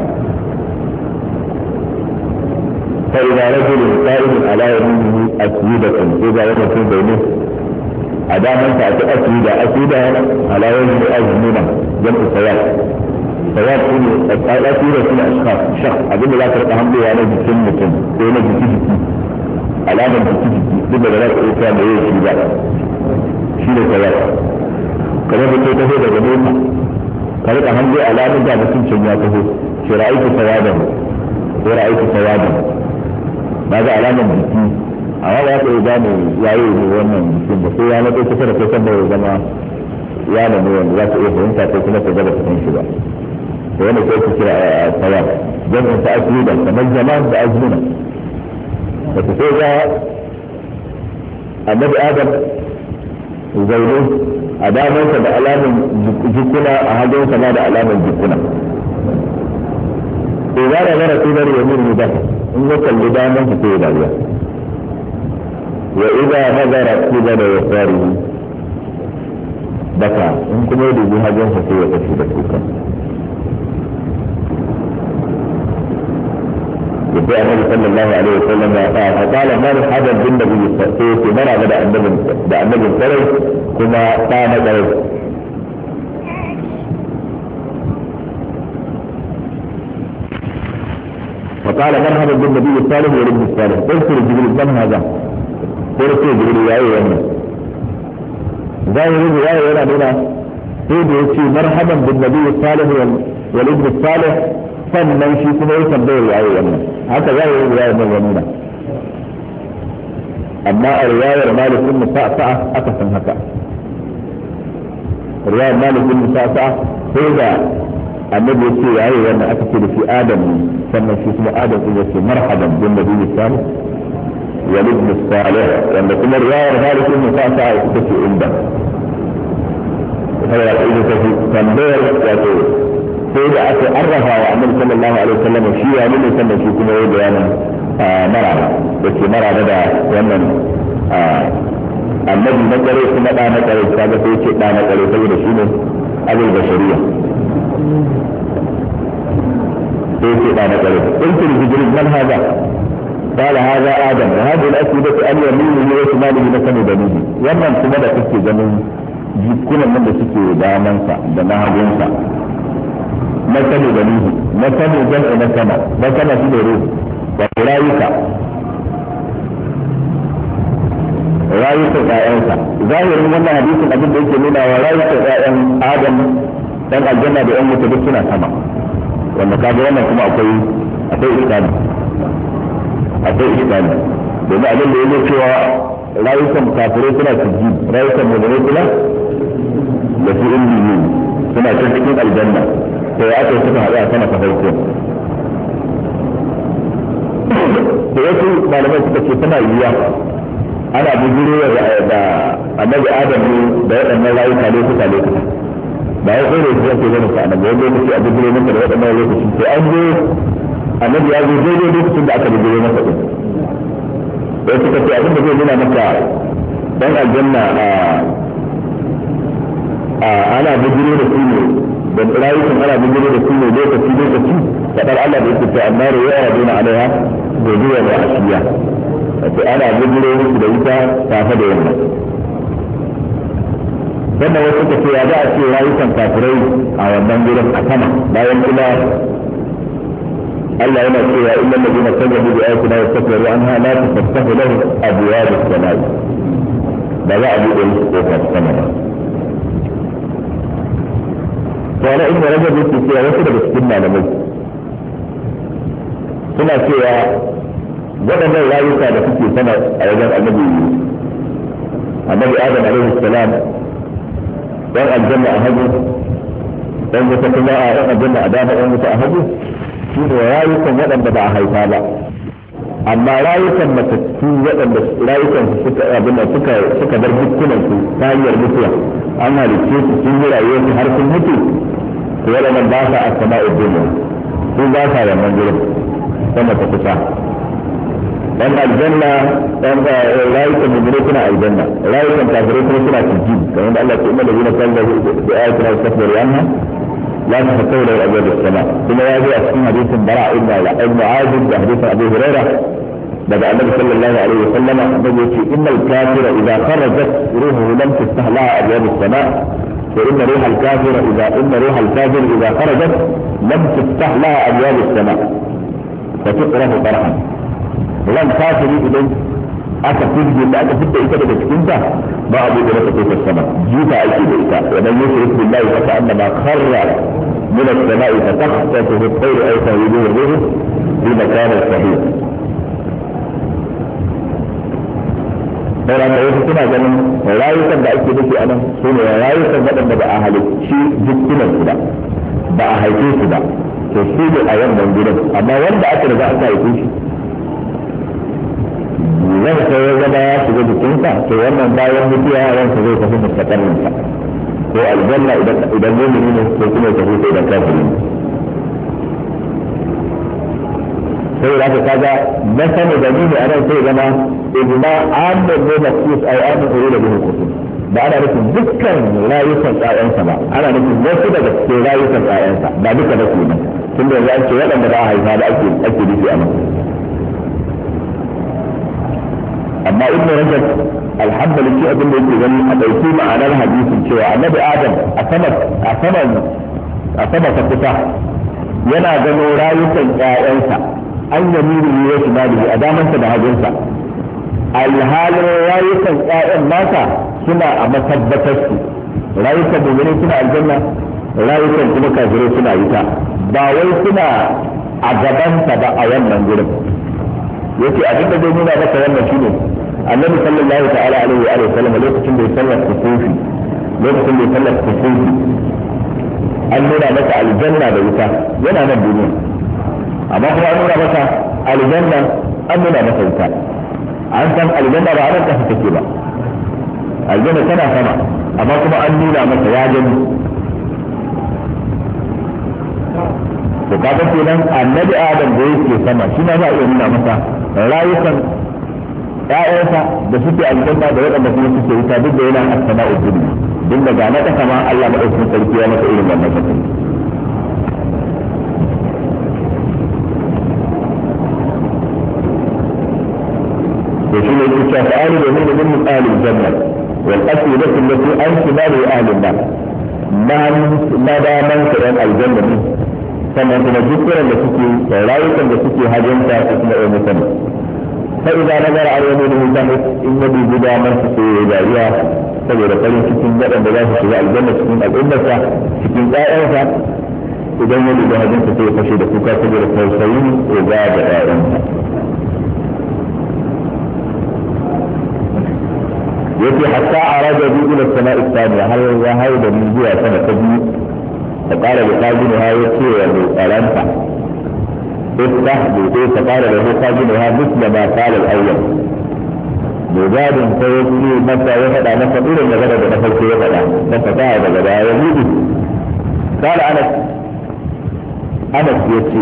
B: fa idza rajulun qa'imun ala yaminihi aswidatun idza wajhu bayni adaman ta ta aswida ala yaminihi azmuna jam'u sawat shine aswida shine ashkhas shakhs abinda za ka rika hangowa na jikin mutum ko na jiki alamar jiki duk da za ka iya da yau shi ba shi ne kawai kamar da ke taho daga nesa ka rika hango alamun da mutuncin ya taho shi ra'aiki sawadan ko ra'aiki sawadan ba ga alamar jiki amma ba ka iya gane yayi ne wannan jikin da sai ya na kusa da kusa da zama ya da ne wanda za ka iya fahimta ko kuma ka gaba cikin shi ba to wanda sai ku kira tawaf jami'in ta asida kamar zaman da azmuna da ku sai ga annabi adam zaune a damansa da alamun jikuna a hagunsa ma da alamun jikuna idan da mara tunar yamin da in ya kalli damansa sai ya dariya وإذا نظر قبل يساره بكى إن كم يدي بها جنسة في تشهد الكوكا يبقى النبي صلى الله عليه وسلم فقال ما الحدث بالنبي في مرة بدأ النبي الثري كما قام ثري فقال مرحبا بالنبي الصالح والابن الصالح اذكر جبريل من هذا sai ce jibril yayi wannan zahirin yayi yana nuna sai da yace marhaban bin nabiy salih wal ibn salih sannan shi kuma ya tambayar yayi wannan haka zahirin yayi wannan nuna amma a riwayar malik bin musa'a aka san haka riwayar malik bin musa'a sai da annabi yace yayi wannan aka ce da shi adam sannan shi kuma adam ya ce marhaban bin nabiy salih والابن الصالح لما كنا رواية ذلك المساعدة تكفي عنده هذا إذا في تنبير وتو سيدة أرفع وعمل صلى الله عليه وسلم الشيء من يسمى شيء كما يقول أنا مرة بس مرة بدأ ومن النبي نكره ثم لا نكره هذا في شيء لا نكره سيدة شيء أبو البشرية في شيء لا نكره قلت لجبريل من هذا؟ قال هذا آدم وهذه الأسئلة أن يمينه وشماله نسم بنيه ومن سمد تسكي جميل جيكونا من تسكي دامنسا دماغنسا نسم بنيه نسم جمع نسم في روح ورايك رأيك ظاهر من حديث أبن بيت لنا ورأيك آدم dan aljanna da yan mutu duk suna sama wanda kaga wannan kuma akwai iskali akwai iskali domin abin da yake cewa rayukan kafirai suna sujji rayukan mu'minai suna da su ilmi suna cikin aljanna to ya aka suka haɗu a sama ta farko da wasu malamai suka ce tana yiwuwa ana bujiro da annabi adam ne da waɗannan rayuka ne suka lokuta ba ya tsere su yanke zama sa annabi wanda lokaci a bujiro masa da waɗannan lokaci sai an zo annabi ya zo daidai lokacin da aka bujiro masa ɗin sai suka ce abin da zai nuna maka dan aljanna ana bujiro da su ne da rayukan ana bujiro da su ne lokaci faɗar Allah da yake ta amma da ya yara dona alaiha gobe da ashiya wato ana bujiro musu da wuta tafe da yamma sannan wasu ka ce ya za a ce rayukan kafirai a wannan gurin a sama bayan kuma Allah yana cewa illa alladhina kazzabu bi ayatina wastakbaru anha la tuftahu lahum abwab as-samai ba za a buɗe musu kofar sama ba to ana inda rajab yake cewa wasu daga cikin malamai suna cewa waɗannan rayuka da suke sama a wajen annabi Adam alaihi salam dan aljanna a hagu dan wuta kuma a dan aljanna a dama dan wuta a hagu shi ne rayukan waɗanda ba a haifa ba amma rayukan matattu waɗanda rayukan suka bar dukkanin su ta hanyar mutuwa an halicce su sun yi rayuwar su har sun mutu to waɗannan ba sa a sama'ud dunya sun ba sa wannan gurin sama ta kusa dan aljanna dan rayukan mu'mini suna aljanna rayukan kafirai kuma suna cikin kamar da Allah ya ce inna allazina kafaru bi ayatina wastakbaru anha لا تفكروا له أبواب السماء ثم يجي أسكن حديث براء ابن عازب وحديث أبي هريرة بدأ النبي صلى الله عليه وسلم يقول إن الكافر إذا خرجت روحه لم تفتح لها أبواب السماء وإن روح الكافر إذا خرجت لم تفتح لها أبواب السماء فتقرأ طرحا ولم كافر إذن aka fidda ita daga cikinta ba abu da maka kofar sama jifa ake da ita wannan yushrik billahi fa ka'annama kharra min as-sama'i fa takhtafu at-tayr aw tawidu ruhu fi makan sahih sauran da wasu suna ganin rayukan da ake nufi a nan su ne rayukan waɗanda ba a halicci jikunan su ba a haife su ba to su ne a wannan gidan amma wanda aka riga aka haife shi zan sai ya zama ya shiga jikinsa to wannan bayan mutuwa ransa zai tafi mustaqarrinsa ko aljanna idan mu'mini ne ko kuma tafi sai da kafiri sai da ka kaga na sani da ni a nan sai zama imma amma ne mafsus ai amma ne da bin kusur ba ana nufin dukkan rayukan ƴaƴansa ba ana nufin wasu daga cikin rayukan ƴaƴansa ba duka da su ne tunda yanzu an ce waɗanda ba a haifa da ake nufi a nan amma ibn rajab alhamdulillah abin da yake gani a ɗauki ma'anar hadisin cewa annabi adam a sama ta kusa yana gano rayukan ƴaƴansa an yamini ne ya shimali a damansa da hagunsa alhalin rayukan ƴaƴan nasa suna a matabbatar su rayukan mu'minin suna aljanna rayukan kuma kafirai suna wuta ba wai suna a gabansa ba a wannan gurin yace abin da zai nuna maka wannan shine annabi sallallahu ta'ala alaihi wa sallam lokacin da ya sallar kusufi an nuna masa aljanna da wuta yana nan duniya amma kuma an nuna masa aljanna an nuna masa wuta an san aljanna ba a nan kasa take ba aljanna tana sama amma kuma an nuna masa ya gani to kaga kenan annabi adam da yake sama shi ma za a iya nuna masa rayukan ƴaƴansa da suke aljanna da waɗanda kuma suke wuta duk da yana as-sama'u dunya duk da gane ta kama Allah madaukakin sarki ya masa irin wannan kasance to shi ne yake cewa ta'alu da min ahli al-janna wal aswidatu allati ansibalu ahli an-nar ma da man karan aljanna ne sannan kuma dukkan da suke rayukan da suke hajjanta su kuma ɗaya mutane فإذا نظر على يمينه تحت النبي بدا من في جارية saboda farin cikin waɗanda za su shiga aljanna cikin al'ummarsa cikin ƴaƴansa idan ya dubi hajjinsa sai ya fashe da kuka saboda tausayin ya ga da ƴaƴansa yace hatta araja bi ila sama'i thaniya har ya haida min zuwa sama ta biyu da qala bi qadina ya ce wa alanta افتح بيتي فقال له قابلها مثل ما قال الاول مجاد فيبني متى يفدع نفسه الى ان غدا نفسه يفدع ففتاه غدا يميد قال انس يبكي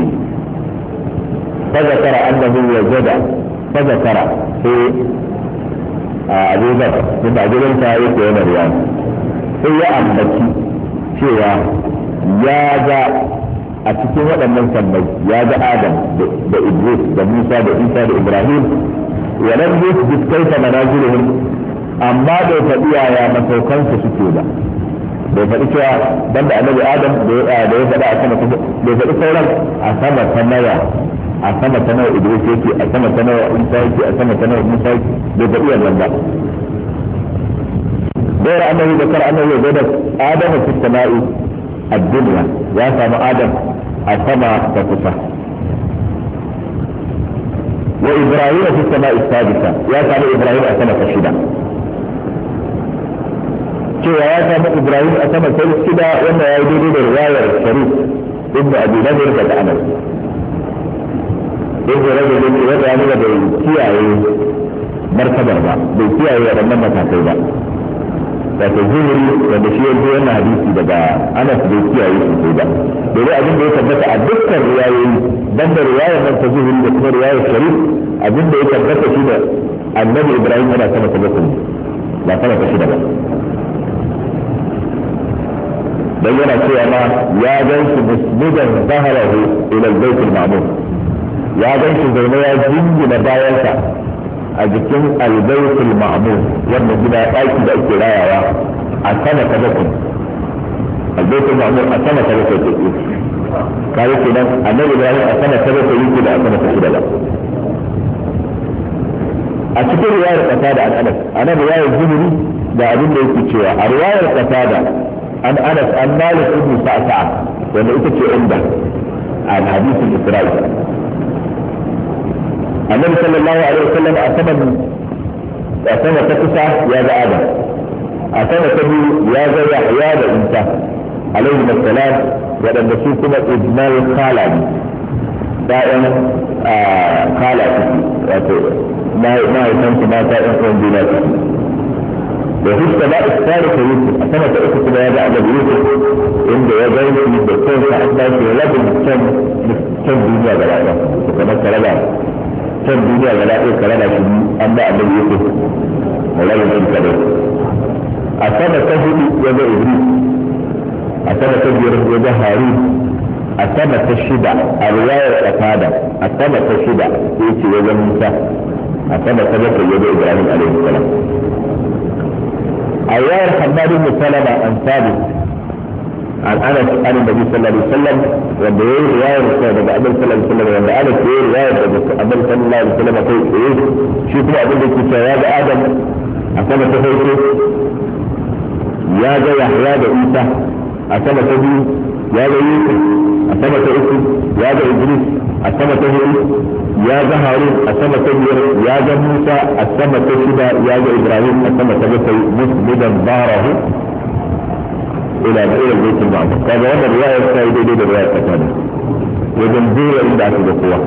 B: فذكر انه وجد فذكر في ابي بكر ثم اجل سعيد يوم الرياض هي امتي cewa ya ga a cikin waɗannan sammai ya ga Adam da Idris da Musa da Isa da Ibrahim wa lam yusbit kayfa manazilihim amma bai faɗi yaya masaukansu suke ba bai faɗi cewa banda annabi Adam da ya faɗa a sama bai faɗi sauran a sama ta nawa Idris yake a sama ta nawa Isa yake a sama ta nawa Musa yake bai faɗi wannan ba غير أنه ذكر أنه وجد آدم في السماء الدنيا يا سامع آدم السماء تكفى وإبراهيم في السماء السادسة يا سامع إبراهيم السماء الشدة يا سامع إبراهيم السماء الشدة وأنه يجد الرواية الشريف ابن أبي نذر قد أنس ابن رجل يدعى له بالكياء مرتبة بالكياء ورمى متاكيدا wato zuhuri wanda shi yanzu wannan hadisi daga Anas bai kiyaye sosai ba dole abin da ya tabbata a dukkan riwayoyi dan da riwayar nan ta zuhuri da kuma riwayar Sharif abin da ya tabbata shi da Annabi Ibrahim yana sama ta bakwai ba sama ta shida ba dan yana cewa ma ya ganshi musnidan zaharahu ila al-bayt al-ma'mur ya ganshi zaune ya jingina bayansa a jikin albaitul ma'mur wanda gida ɗaki da ake rayawa a sama ta bakwai albaitul ma'mur a sama ta bakwai ke yi kare ke nan annabi ibrahim a sama ta bakwai yake da a sama ta shida ba a cikin riwayar qatada an anas ana riwayar zuhuri da abin da yake cewa a riwayar qatada an anas an malik ibn sa'sa'a wanda ita ce inda al hadith al-isra'i النبي صلى الله عليه وسلم أسمى أسنة تسعة يا آدم أسنة تبي يا يحيى وإنسى عليهم السلام ولما سوكما إجمال خالد دائما خالد ما يسمى ما دائما بناته وفي السماء الثالثة يوسف أسنة تأخذ يا بعد يوسف عند يدين في الدكتور حتى في لبن كم دنيا بلاء كما كلام كم دنيا بلاء كلام أما أبو يوسف ولا يمكن كذا أسنة تهدي يد إبليس أسنة تهدي يد هارون أسنة تشبع الرواية الأفادة أسنة تشبع يأتي يد موسى أسنة تبقى يد إبراهيم عليه السلام رواية حماد بن سلمة عن ثابت عن أنس عن النبي صلى الله عليه وسلم وأن رواية النبي صلى الله عليه وسلم وأن أنس رواية النبي صلى الله عليه وسلم كيف شوفوا أبو بكر يا آدم أسنة تهدي يا يحيى عيسى أسنة تهدي يا يوسف أسنة تهدي يا إدريس أسنة تهدي يا هارون أسنة تهدي يا موسى أسنة تهدي يا إبراهيم أسنة تهدي مسجدا ظهره إلى البيت المعمور. هذا هو الرواية السائدة للرواية الثانية وجمهور عند أهل القوة.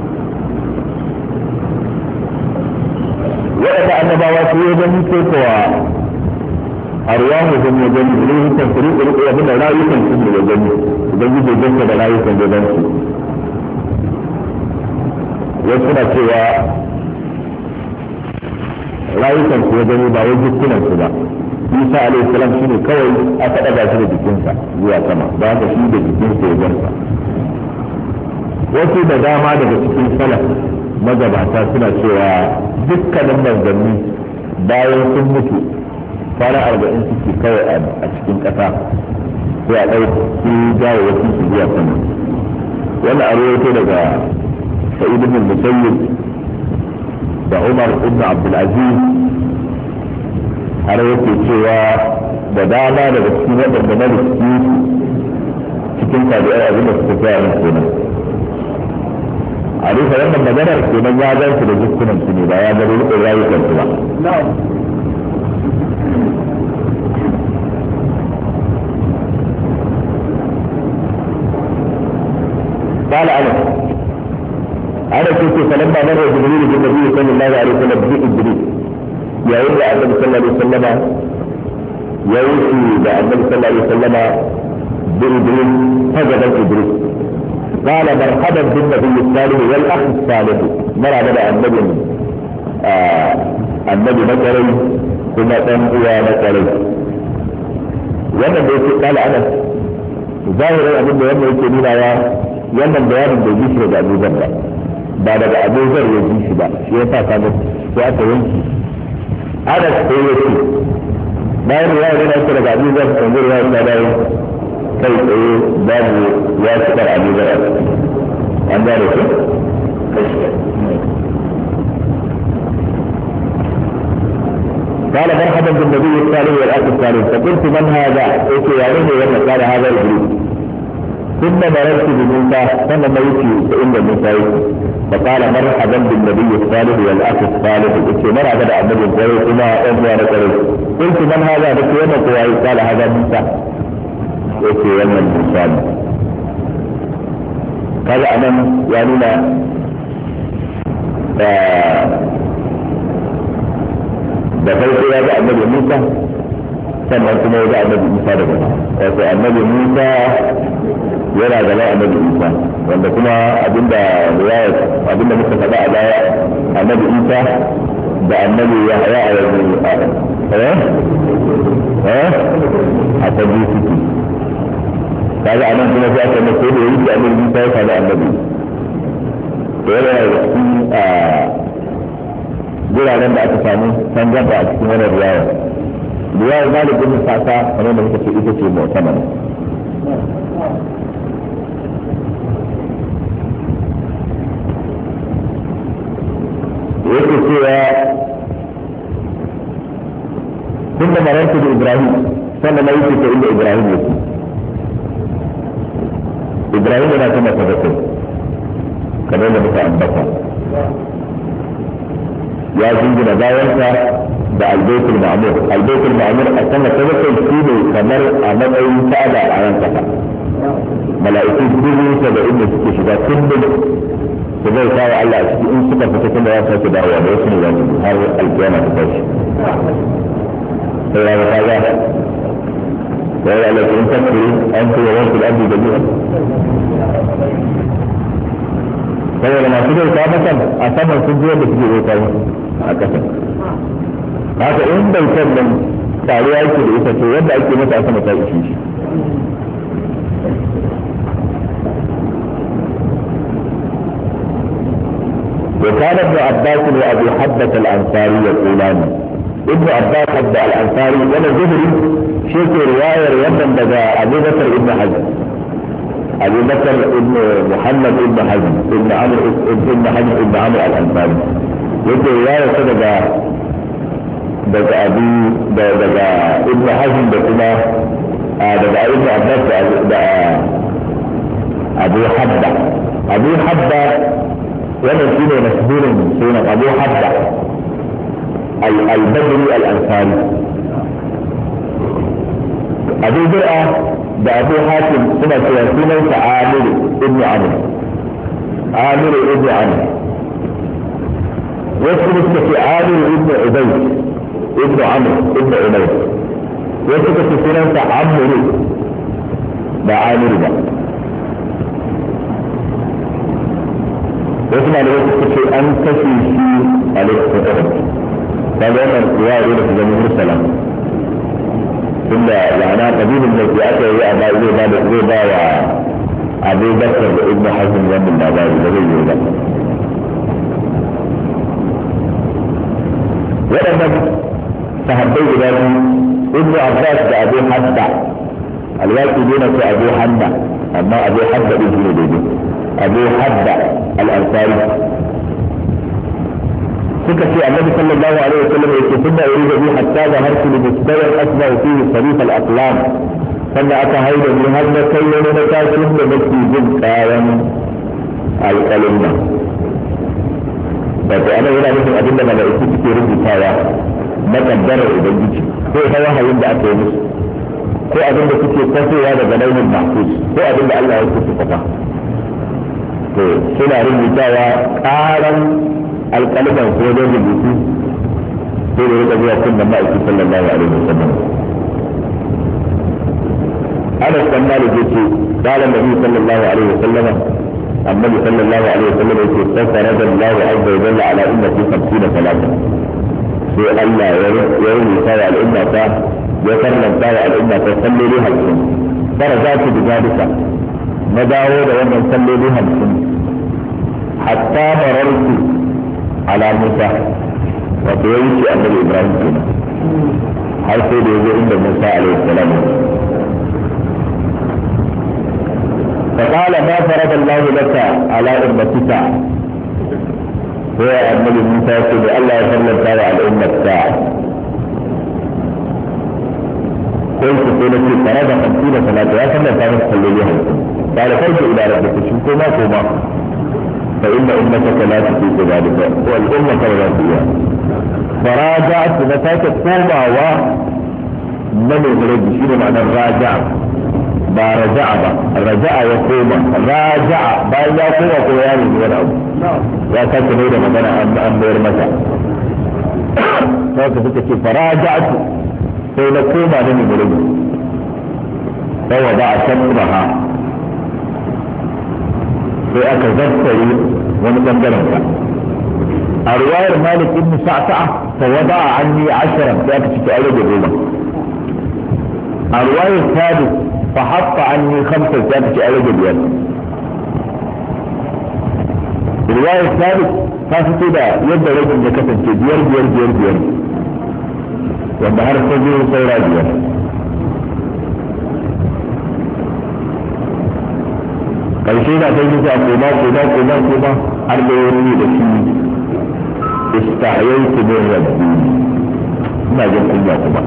B: وإذا أن بواسير جميل أرواحهم وجميلهم تنفريق رؤية من لا يمكن كل وجميل وجميل الجسد لا يمكن بذنسه وسنة سوى لا يمكن كل وجميل ما يجب كنا سوى Isa alaihi salam shine kawai aka daga shi da jikinsa zuwa sama ba haka shi da jikinsa ya ganta wasu da dama daga cikin salaf magabata suna cewa dukkanin manzanni bayan sun mutu kwana 40 suke kawai a cikin ƙasa sai a ɗauki su jawo wasu su zuwa sama wannan a rawaito daga Sa'id ibn Musayyib da Umar ibn Abdul Aziz har yake cewa da dama daga cikin waɗanda na riski cikin tabi'ai abin da suka fiya yin kenan a rufe wannan maganar kenan ya gan su da jikunan su ne ba ya gari rukun rayukan su ba قال أنا كنت فلما مر جبريل بالنبي صلى الله عليه وسلم بإدريس yayin da annabi sallallahu alaihi wasallama ya wuce da annabi sallallahu alaihi wasallama bin Idris hajjada Idris قال مرحبا بالنبي الصالح والاخ الصالح مرحبا النبي مكري ثم تنقوى مكري wannan da yake kala ana zahirin abin da wannan yake nuna wa wannan bayanin da ji shi daga Abu Zar ba daga Abu Zar ya ji shi ba shi yasa kaga sai aka yanki ana sai yake bayan ya rena shi daga Abu Zar kan gurwa ta dawo kai tsaye babu ya cikar Abu Zar an gane shi قال مرحبا بالنبي الصالح والاخ الصالح فقلت من هذا؟ قلت يا رجل وما قال هذا ابليس ثم مررت بموسى ثم ميت فان موسى يكفي فقال مرحبا بالنبي الصالح والاخ الصالح قلت مرحبا بالنبي الصالح ثم انظر كريم قلت من هذا؟ قلت يوم القيامه قال هذا موسى قلت يوم موسى هذا امام يعني da farko ya ga annabi Musa sannan kuma ya ga annabi Musa daga wato annabi Musa yana gaba annabi Musa wanda kuma abinda muka faɗa a baya annabi Musa da annabi Yahya a yanzu a tabi suke kaga anan kuma sai aka mace da yake annabi Musa ya faɗa annabi to yana da guraren da aka samu canjanta a cikin wani riwayar galibin sasa kamar da muka ce ita ce mu'tamar yake cewa kun da maranta da Ibrahim sannan na yake ta inda Ibrahim yake Ibrahim yana kuma tabbatar kamar da muka ambata ya jingina bayansa da albaitul ma'mur. Albaitul ma'mur a sama ta bakwai shi ne kamar a matsayin ka'aba a ran kasa. Mala'iku 70,000 da suke shiga kullum su zai kawo Allah a ciki, in suka fita kuma ya sake dawowa da wasu ne za su har alkiyama ta tashi. sai ya ta ga ya yi alaƙin tattiri an fi yawan fil'adu da biyu saboda masu zai ta masan a saman sun ji yadda suke zai kawo a ƙasar. haka in bautar nan taruwa yake da ita ce yadda ake masa a sama ta ishe shi. وكان ابن عباس وابي حبة الانصاري يقولان ابن عباس حبة الانصاري وانا زهري شيخ رواية يمن بدا ابي بكر ابن حزم ابي بكر ابن محمد ابن حزم ابن عمرو ابن حزم ابن عمرو الانصاري يجي رواية بدا ابي بدا ابن حزم بكما بدا ابن عباس ابو حبة wannan shi ne mashhurin sunan Abu Habba al-Badri al-Ansari. Abu Zur'a da Abu Hatim suna cewa sunansa Amir ibn Amr. Amir ibn Amr. Wasu suka ce Amir ibn Ubayd ibn Amr ibn Umayr. Wasu suka ce sunansa Amr ba Amir ba. wasu malamai suka ce an kashe shi a lokacin uhud ta ga wannan ya yi da zama mursala tunda yana kabilin da aka yi a bayan zai ba wa Abu Bakar da Ibn Hazm wannan labari da zai yi ba. waɗannan sahabbai guda biyu Ibn Abbas da Abu Hadda alwaki ne na ce Abu Hanna amma Abu Hadda din shi ne daidai أبو حبة الأنصاري سكت النبي صلى الله عليه وسلم يقول ثم أريد بي حتى ظهرت لمستوى أسمع فيه صريف الأقلام ثم أتى هيدا من هذا كي ينمتا ثم نكي جنكايا الكلمة فأنا هنا مثل أدلة ملائكة كثير بكايا ما تقدر إبنجي هو هو يبدأ أتونس هو أدلة كثير كثير هذا بنين المحفوظ هو أدلة الله يكتب فقط suna rubutawa ƙaran alƙalman ko da rubutu sai da rika zuwa kun da ma'aiki sallallahu alaihi wasallam. Anas bin Malik yace qala Nabi sallallahu alaihi wasallam annabi sallallahu alaihi wasallam yace tafarada Allah azza wa jalla ala ummati 50 salata sai Allah ya rubuta wa al'umma ta ya karanta wa al'umma ta salloli 50 farajatu bi dalika na dawo da wannan salloli 50 hatta marartu ala Musa wato ya wuce annabi Ibrahim kenan har sai da yazo inda Musa alaihi salam فقال ما فرض الله لك على امتك هو النبي موسى يقول الله يسلم على الامه الساعه قلت لك فرض 50 صلاه يا سلم كانت تصلي قال فرجع الى ربك شوفوا ما كما فان امتك لا تطيق ذلك والامه كما فيها فراجعت مساك قوما ومن الغرب شنو معنى الراجع رجع رجع يقوم راجع باين يقوم قيام من الارض يا ساكن هنا مثلا ام غير متى فراجعت فينقوم من الغرب فوضع شمرها sai aka zartare wani bangaren ka a riwayar Malik ibn Sa'sa'a fa wada'a anni 10 sai aka cike aure da goma a riwayar Thabit fa hatta anni 5 sai aka cike aure da biyar riwayar Thabit ta fito da yadda rajin ya kasance biyar wanda har sai zai saura biyar karshe na kai musu a koma har da wani da shi istahyaitu min rabbi ina jin kunya kuma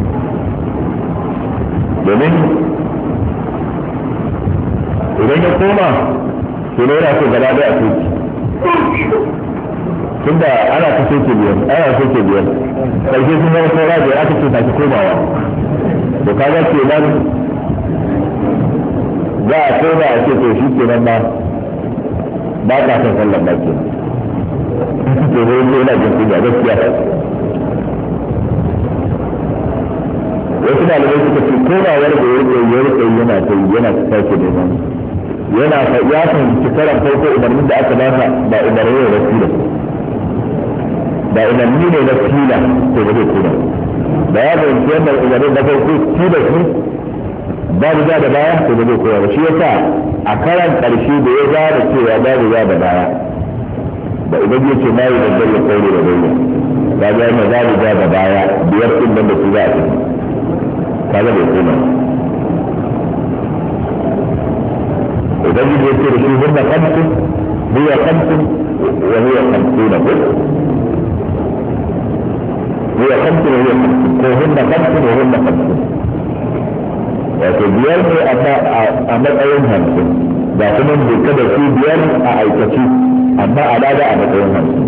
B: domin idan ya koma to ne yana so gaba da a tuki tunda ana ta soke biyar karshe sun zama saura biyar aka ce sake komawa to kaga ke nan za a koma a ce to shi ke nan ba ka san sallar ba ke to ne yana jin kunya gaskiya wasu malamai suka ce komawar da yana ta sake neman yana ya fahimci karan farko umarnin da aka nasa ba umarni ne na fila ba umarni ne na fila to ba zai kuna da ya fahimci wannan umarnin na farko fila su babu ja da baya to ba zai kuna ba shi yasa a karan karshe da ya gane cewa babu ja da baya da idan ya ce ma yi da zai kaure da bayyana ba ga yana babu ja da baya biyar ɗin nan da su za a tafi kaga bai kuna idan yi zai ce da shi hunna kamsin hiya kamsin wa hiya kamsuna ko hiya kamsin wa hiya kamsin ko hunna kamsin wa hunna kamsin wato biyar ne a matsayin hamsin da kuma duka da su biyar a aikaci amma a lada a matsayin hamsin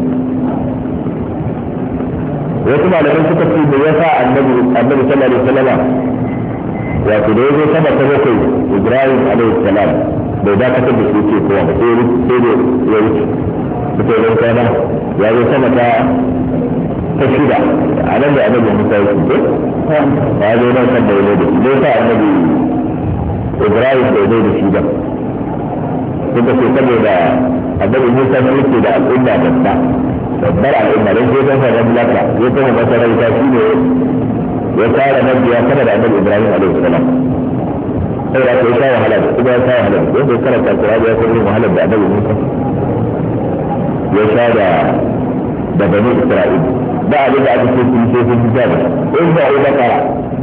B: wasu malamai suka ce da yasa annabi sallallahu alaihi wasallam wato da yazo sama ta bakwai Ibrahim alaihi salam bai dakatar da su ce kowa ba sai da ya wuce suka yi kana ya zo sama ta shida a nan da annabi Musa ya ce ba ya zo nan kan da ya da shi dai sa annabi Ibrahim bai da shi ba suka ce saboda annabi Musa shi yake da al'umma babbar al'umma don sai kan sanar laka ya kuma masarauta shi ne ya kare mabiya sama da annabi Ibrahim alaihi salam sai da ya sha wahala kuma ya sha wahala wanda ya karanta Qur'ani ya san wahalar da annabi Musa ya sha da bani Isra'il ba abin da aka ce sun sai sun fita da in ba ai bakara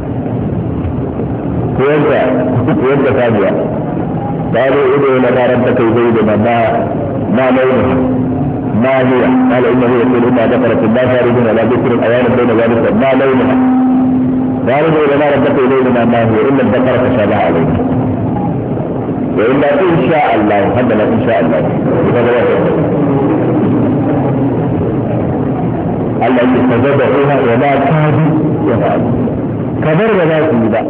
B: ko yanda tabiya ba ne ido na karanta kai zai da ma launi ما هي قال إنه يقول إنها ذكرت الله فارجون لا ذكر أوان بين ذلك ما لونها فارجوا إلى ما ردت إلينا ما هي إلا الذكر تشابه علينا وإلا إن شاء الله هذا لا إن شاء الله التي فذبحوها وما كادوا يفعلون كبر ذاتي لا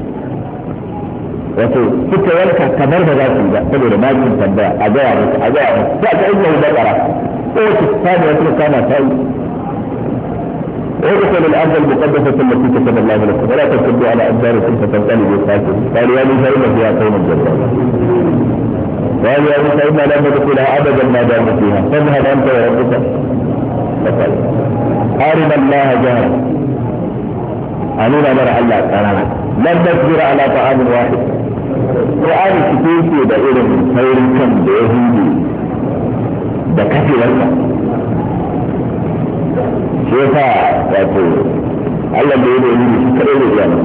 B: wato suka yanka kamar da za su yi ba saboda bakin tambaya a gaya musu za ka yi mai bakara ko wace tsada wasu kana ta yi وادخل الارض المقدسه التي كتب الله لكم ولا ترتدوا على ادباركم فتنقلبوا خاسرين قالوا يا موسى ان فيها قوم جبارين قالوا يا موسى انا لن ندخلها ابدا ما داموا فيها فاذهب انت وربك فقال ارنا الله جهرا علينا نرى الله تعالى لن نصبر على طعام واحد وقال كتير da irin saurin kan da ya hudu da kafewarsa shi yasa wato Allah da ya da yi shi kadai da yana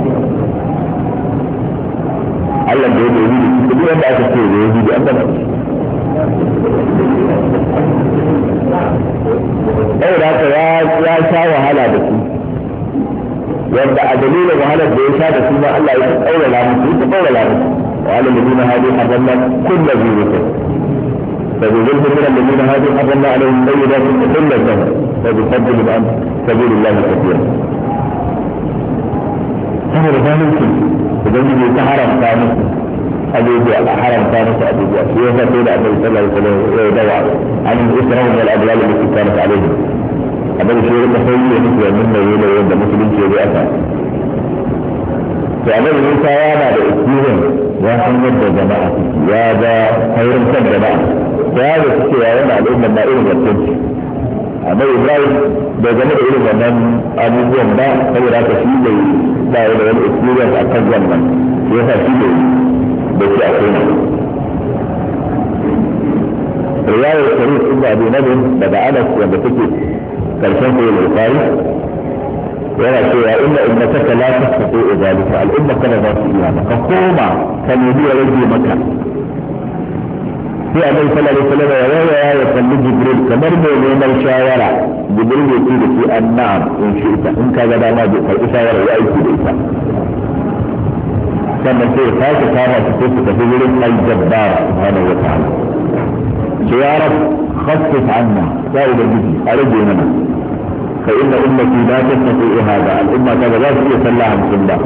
B: Allah da ya da yi shi duk wanda aka ce da ya hudu an gaba da haka ya sha wahala da su wanda a dalilin wahalar da ya sha da su ma Allah ya kaurala musu وعلى الذين هادوا حرمنا كل ذي ذكر فبذلك من الذين هادوا حرمنا عليهم طيبات كل الزمن فبفضل عن سبيل الله كثيرا هذا ذلك إذا يجي حرم ثاني أبوجا حرم ثاني أبوجا سياسة سيدة أبو صلى الله عليه وسلم يدوى عن الإسراء والأبوال التي كانت عليهم أبو شيء المخيل مثل منا يولى يولى مسلم شيء بأسا فأبو موسى وانا بإسمهم وأن يبدأ جماعة يا ذا خير كم جماعة فهذا الشيء وانا الأمة النائلة والتنسي أما إبراهيم بجمع إلى من أبوهم لا خير تشيء لا إلى الإسمهم أكثر من يفاشيه بشيء أخينا رواية الشريف ابن أبي نبي بدأ أنس وبتكي كالشنف البخاري ولا شيء إلا إنك لا تستطيع ذلك الأمة كان ذات إيانا فقوما كان يبيع رجل مكة في أبي صلى الله عليه وسلم ويا يصلي جبريل كمرمي من الشاورة جبريل يقول في النعم إن شئت إن كان ما بك الإشاورة وأيكي بإيسا كما سيء فاتح كما تكون تفضل الجبار سبحانه وتعالى يا رب خفف عنا يا أبنجي أرجو لنا فإن أمتي لا تستطيع هذا الأمة كذا لا تسلها من الله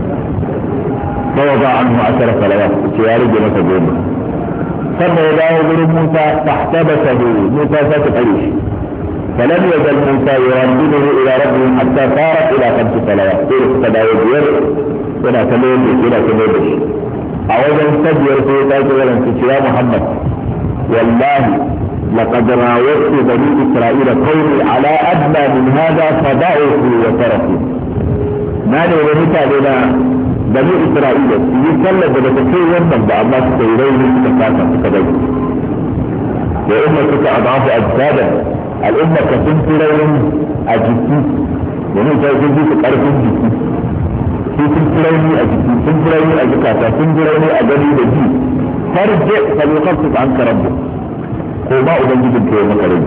B: فوضع عنه 10 صلوات يا رب نتجوز ثم يداه من موسى فاحتبسه موسى فتقريش فلم يزل موسى يردده الى ربه حتى صارت الى 5 صلوات تلك تداوير ولا تلوش ولا تلوش اولا استجير في ذلك يا محمد والله لقد راودت بني اسرائيل قومي على ادنى من هذا فضعفوا وتركوا ما نريد لنا بني اسرائيل يسلم بلتكي ومن بعض سيرين تكاسا تكدي وامتك اضعاف اجسادا الامه كسنترين اجسي ومن جايزين تقرف الجسي في سنترين اجسي سنترين اجكاسا سنترين اجلي بجي فرجع فليخفف عنك ربك كوما ubangijin ke maka rai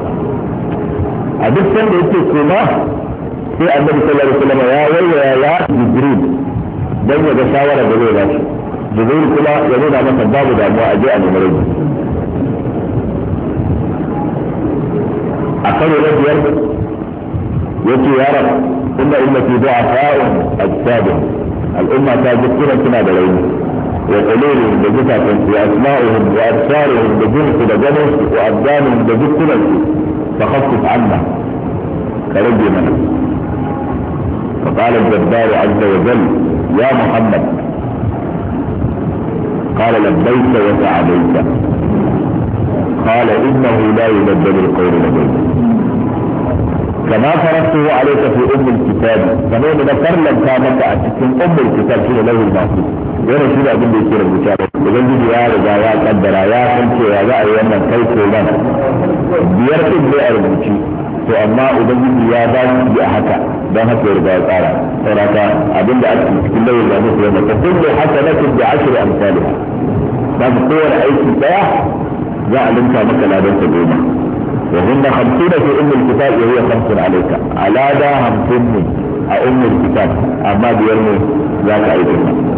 B: a duk sanda yake koma sai annabi sallallahu alaihi wasallam ya wayya ya jibril dan ya ga shawara da zai ba shi jibril kuma ya nuna masa babu damuwa a je a nemi rai a karo na biyar yace ya rab inna ummati du'afa'un ajsadun al'umma ta jikkira suna da rauni وقلوبهم بجسدهم واسمائهم وابصارهم بجنس بجنس وابدانهم بجسدهم فخفف عنا كرجي منه فقال الجبار عز وجل يا محمد قال لبيك وسعديك قال انه لا يبدل القول لديك كما فرضته عليك في الكتاب فنوم نفر لم كانت اتكن الكتاب في له المحفوظ yana shi da abin da yake rubuta idan gudu ya riga ya kaddara ya san cewa za a yi wannan kai ko nan biyar din ne a rubuci to amma ubangiji ya ba shi a haka don haka ya riga ya tsara saboda abin da ake cikin lawyer da musu yana ta kullu hasanatin bi 10 amsalha ba kowane aiki daya za a linka maka ladan ta goma وهن 50 في الكتاب وهي 5 عليك على دا 50 الكتاب اما بيرمي ذاك ايضا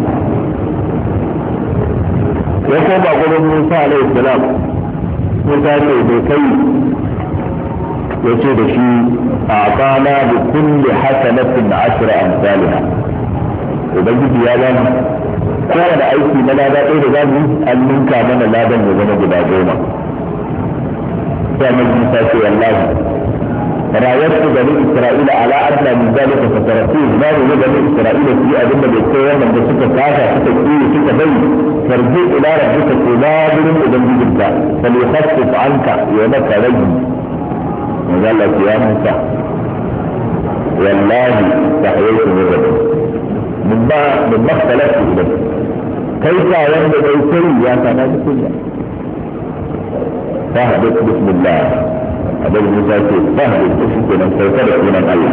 B: يقوم أقول موسى عليه السلام موسى بكي يسود شيء أعطانا بكل حسنة 10 أمثالها وبجد يا لنا كان أيكي منا ذا إيه ذاني أن منك من لا دم وزن جباجونا كان موسى والله راودت بني إسرائيل على أدنى من ذلك فتركوه ما هو بني إسرائيل في أدنى بالكوان من بسكة كافة ستكوية سكة بي فارجع إلى ربك قلابل وذنبي بالله فليخفف عنك يومك رجل وقال لك يا موسى والله تحييت من ربك مما اختلفت إليك كيف ينبغي بيتي يا سنة كلها فاهبط بسم الله abin musa ce ba da shi ke nan sauka da sunan Allah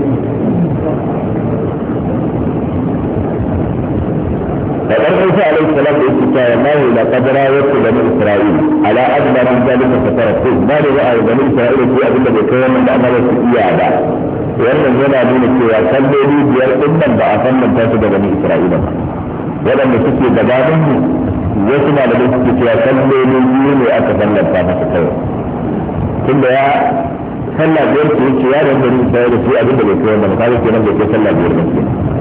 B: فقال موسى عليه السلام يقول الله لقد راودت بني اسرائيل على ادنى من ذلك فتركوه ما لرأى بني اسرائيل في ادله بكون من عمل اياها wannan yana nuna cewa salloli biyar din nan ba a sannan tasu da bani isra'ila ba waɗanda suke gabanin mu wasu malamai suke cewa salloli biyu ne aka sallanta masa kawai tunda ya sallah biyar ce yake ya da bani isra'ila su abin da bai kai wannan kaga kenan bai kai sallah biyar ba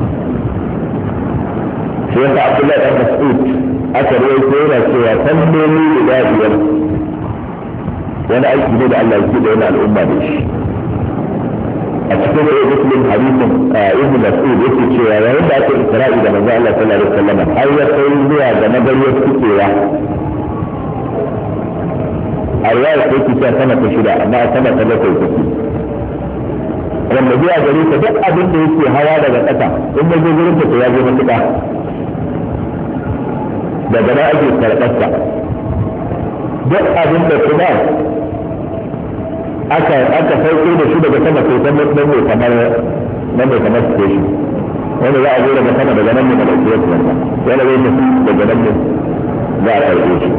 B: sai yasa Abdullahi dan Mas'ud aka rawaito yana cewa salloli guda biyar wani aiki ne da Allah ya da wani al'umma da shi a cikin da muslim hadisin ibn Mas'ud yake cewa yayin da aka isra'i da manzo Allah sallallahu alaihi wasallam har ya kai zuwa ga magariyar fitewa a riwaya sai ki sama ta shida amma a sama ta bakwai take wanda zuwa gare ta duk abin da yake hawa daga ƙasa in da zai gurin ta ya je matuƙa daga nan ake karɓarsa duk abin da kuma aka sauko da shi daga sama sai san nan mai kamar station wanda za a zo daga sama daga nan ne da ɗauki wasu wanda yana zai tafi daga nan ne za a karɓe shi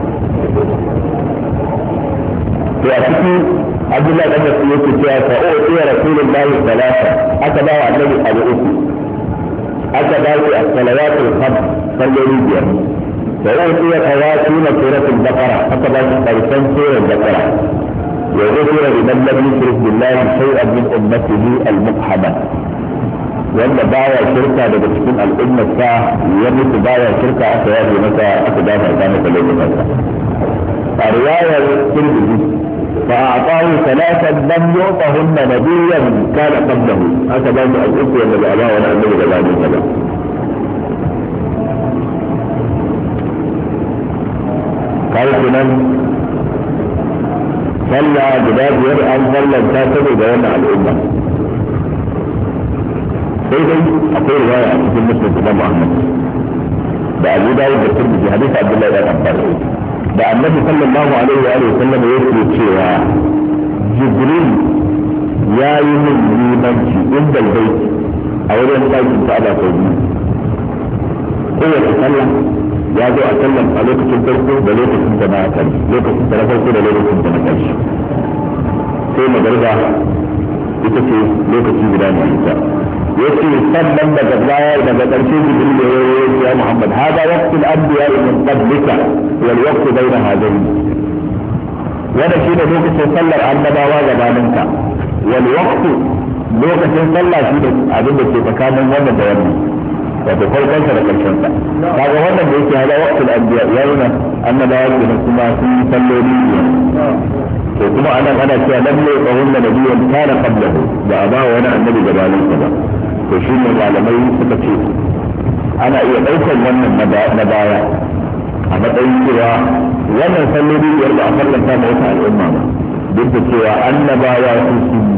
B: to a cikin Abdullahi dan Mas'ud yake cewa fa u'tiya Rasulullahi sallallahu aka ba wa Annabi abu uku aka ba shi as-salawatul khams salloli biyar فأعطي خواتيم سورة البقرة فقد قرسان سورة البقرة وغفر لمن لم يشرك بالله شيئا من أمته المقحمة وأن بايع شركة لتسكن الأمة الساعة يمت بايع شركة أخواتي متى أخذها كانت الليل متى الرواية الترمذي فأعطاه ثلاثا لم يعطهن نبيا كان قبله هكذا الأسوة الذي أباه ونعمل لبعض كذا قال كمان صلى جباب يرأى صلى الكاتب ويمنع الأمة سيدي أقول رواية عن مسلم الإمام أحمد بأبو داود الترمذي حديث عبد الله بن عباس da annabi sallallahu alaihi wa sallam yake cewa jibril ya yi min limanci inda albayti a wajen ɗakin ka'aba sau biyu kowace sallah ya zo a sallan a lokacin farko da lokacin da na ƙarshe lokacin da na farko da lokacin da na ƙarshe sai magariba ita ce lokaci guda ne ita yace sannan daga baya daga ƙarshe jibril ya yi ya Muhammad hada waqtul anbiya min qablika wal waqtu bayna hadain wannan shine lokacin sallar annabawa gabaninka wal waqtu lokacin sallah shi da abin da ke tsakanin wannan da wannan wato farkon sa da ƙarshen sa kaga wannan da yake hada waqtul anbiya yana annabawa kenan kuma sun yi salloli to kuma anan ana cewa lam yuqawun nabiyyan kana qablahu da aba wani annabi gabaninsa ba to shi ne malamai suka ce ana iya ɗaukar wannan na baya a matsayin cewa wannan salloli biyar ba a farlanta ma wata al'umma ba duk da cewa annabawa sun yi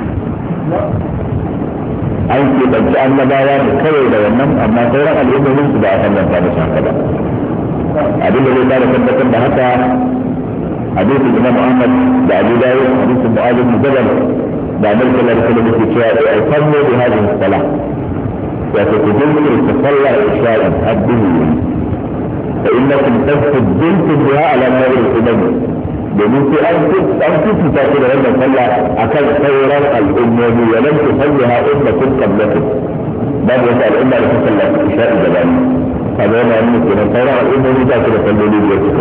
B: an keɓanci annabawa da kawai da wannan amma sauran al'ummomin su ba a farlanta da haka ba abin da zai kara tabbatar da haka hadisin Imam Ahmad da Abu Dawud hadisin Mu'adh bin Jabal da Annabi sallallahu alaihi wasallam yake cewa ai fanno bi hadhihi salah wa taqdimu تصلى عشاء الدنيا فإنكم تستدلتم بها على نار الأمم domin sai an fifita ku da wannan sallah akan sauran al'ummomi wa lam tusalliha ummatun qablakum babu wata al'umma da ta sallata isha'i da bani kaga yana nuna kenan sauran al'ummomi za su da salloli biyar suka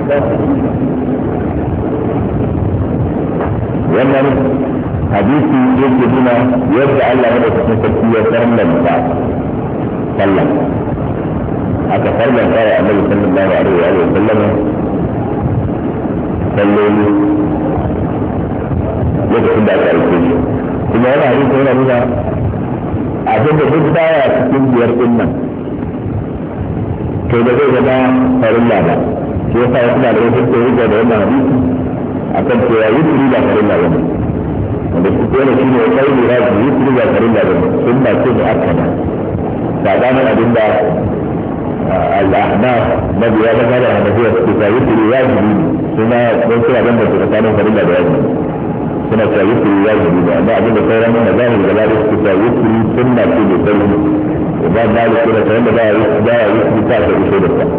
B: wannan hadisi yake nuna yadda Allah ya dauka sarki ya farlanta sallah aka farlanta ya Annabi sallallahu alaihi wa sallam salloli lokacin da aka aike shi kuma yana hadisi yana nuna abin da duk baya cikin biyar din nan to da zai zama farilla ba shi yasa wasu da wasu ke riga da wannan hadisi akan cewa yusri ba farilla ba wanda su kone shi ne kai ne raji yusri ba farilla ba sun ba ce da aka ba sabanin abin da al-ahnaf mabiya da kada da biya su ta yusri wajibi suna don suna ban da tsakanin farilla da wajibi suna ta yusri wajibi ba amma abin da sauran mana zahiri da lalai su ta yusri sunna ce da sai ba malik da ta wanda ba ya yusri ta ta ishe da ta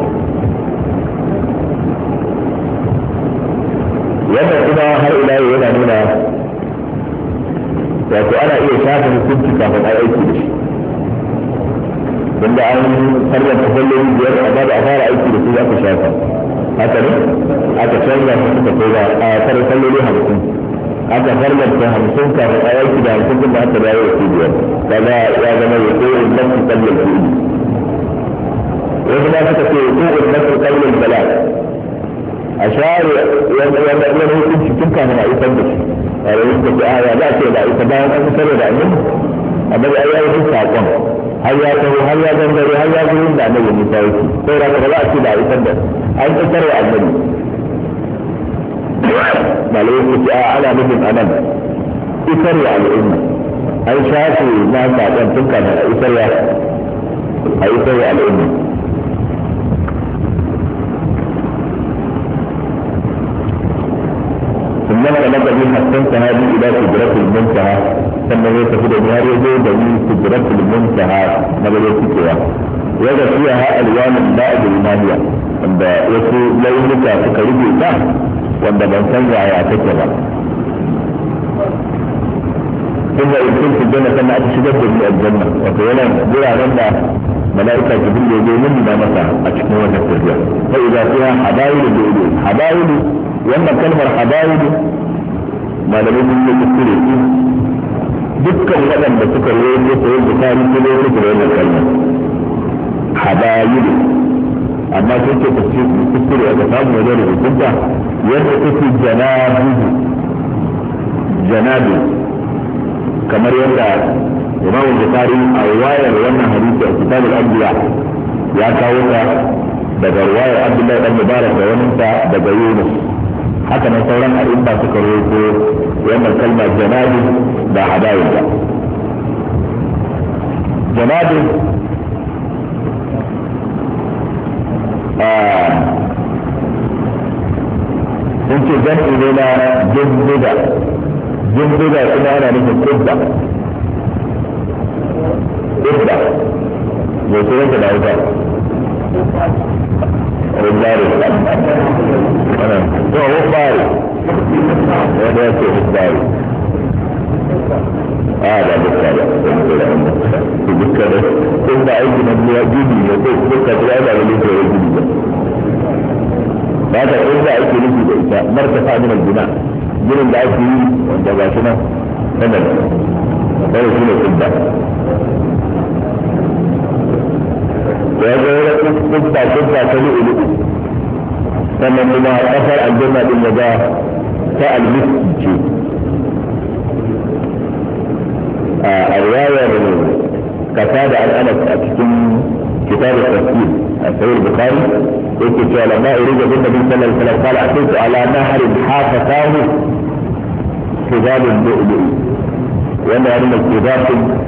B: wannan kuma har ila yau yana nuna wato ana iya shafa hukunci kafin a aiki da shi wanda an sarrafa tafalloli biyar amma da a fara aiki da su aka shafa haka ne aka canza su suka koma a tare tafalloli 50 aka farlanta 50 kafin a aiki da 50 din da aka dawo da su biyar kaga ya zama ya ko in nasu kallon su wasu ma suka ce ko in nasu kallon salat a share wani hukunci tun kafin a isar da shi a yayin da ya za a ce da ita bayan an isar da annabi amma da ya yi saƙon har ya taho har ya gangare har ya zo da annabi Musa yake sai da ba za a ce da isar da an isar da annabi malai su ce ana nufin anan isar da al'umma an shafe na saƙon tun kafin a isar da al'umma ثم نقل به حتى انتهى به الى سدرة المنتهى ثم يتفيد بها يزيد به سدرة المنتهى نقل يتفيدها وجد فيها الوان البائد المالية عند يسوع لونك تكريبي له وعند من تنزع يعتكبها ثم يدخل في الجنة كما أتشدد من الجنة وكيلا جرى لنا ملائكة جبريل يجي مني ما مسا أشكو وجه التربية فإذا فيها حبايل بإليه حبايل وأما كلمة حبايل ما لم يكن يكتري دكا لمن بسكر وين يسوي البخاري كله يكتر وين الكلمة حبايل أما كنت تكتري أتفاهم وجه الجنة يرقص جنابه kamar yadda Imam Bukhari a riwayar wannan hadisi a Kitabul Anbiya ya kawo ta daga riwayar Abdullah ibn Mubarak da wani ta daga Yunus haka nan sauran a'imma suka rawaito wannan kalmar janabi da hadayin da janabi sun ce jam'i ne na jimbiga kuma ana nufin kubba mai sunanta da hausa rubbari to rubbari wanda ya ce rubbari da bukkada bukkada kun da aiki na biya gidi ne ko bukkada ya da wani ke gidi ba ta kun da aiki nufi da ita martafa min al-bina ginin da ake yi wanda ba shi nan sanar da shi ne kubba da ya zai rasu kubba ta lu'ulu sannan kuma kasar aljanna din da za ta almiski ce a riwayar kasa da al'anas a cikin kitab al-tafsir a sahih bukhari yake cewa lamma urida bin nabi sallallahu alaihi wasallam qala ataitu ala nahrin hafatahu كتاب اللؤلؤ وانا ارنا كتاب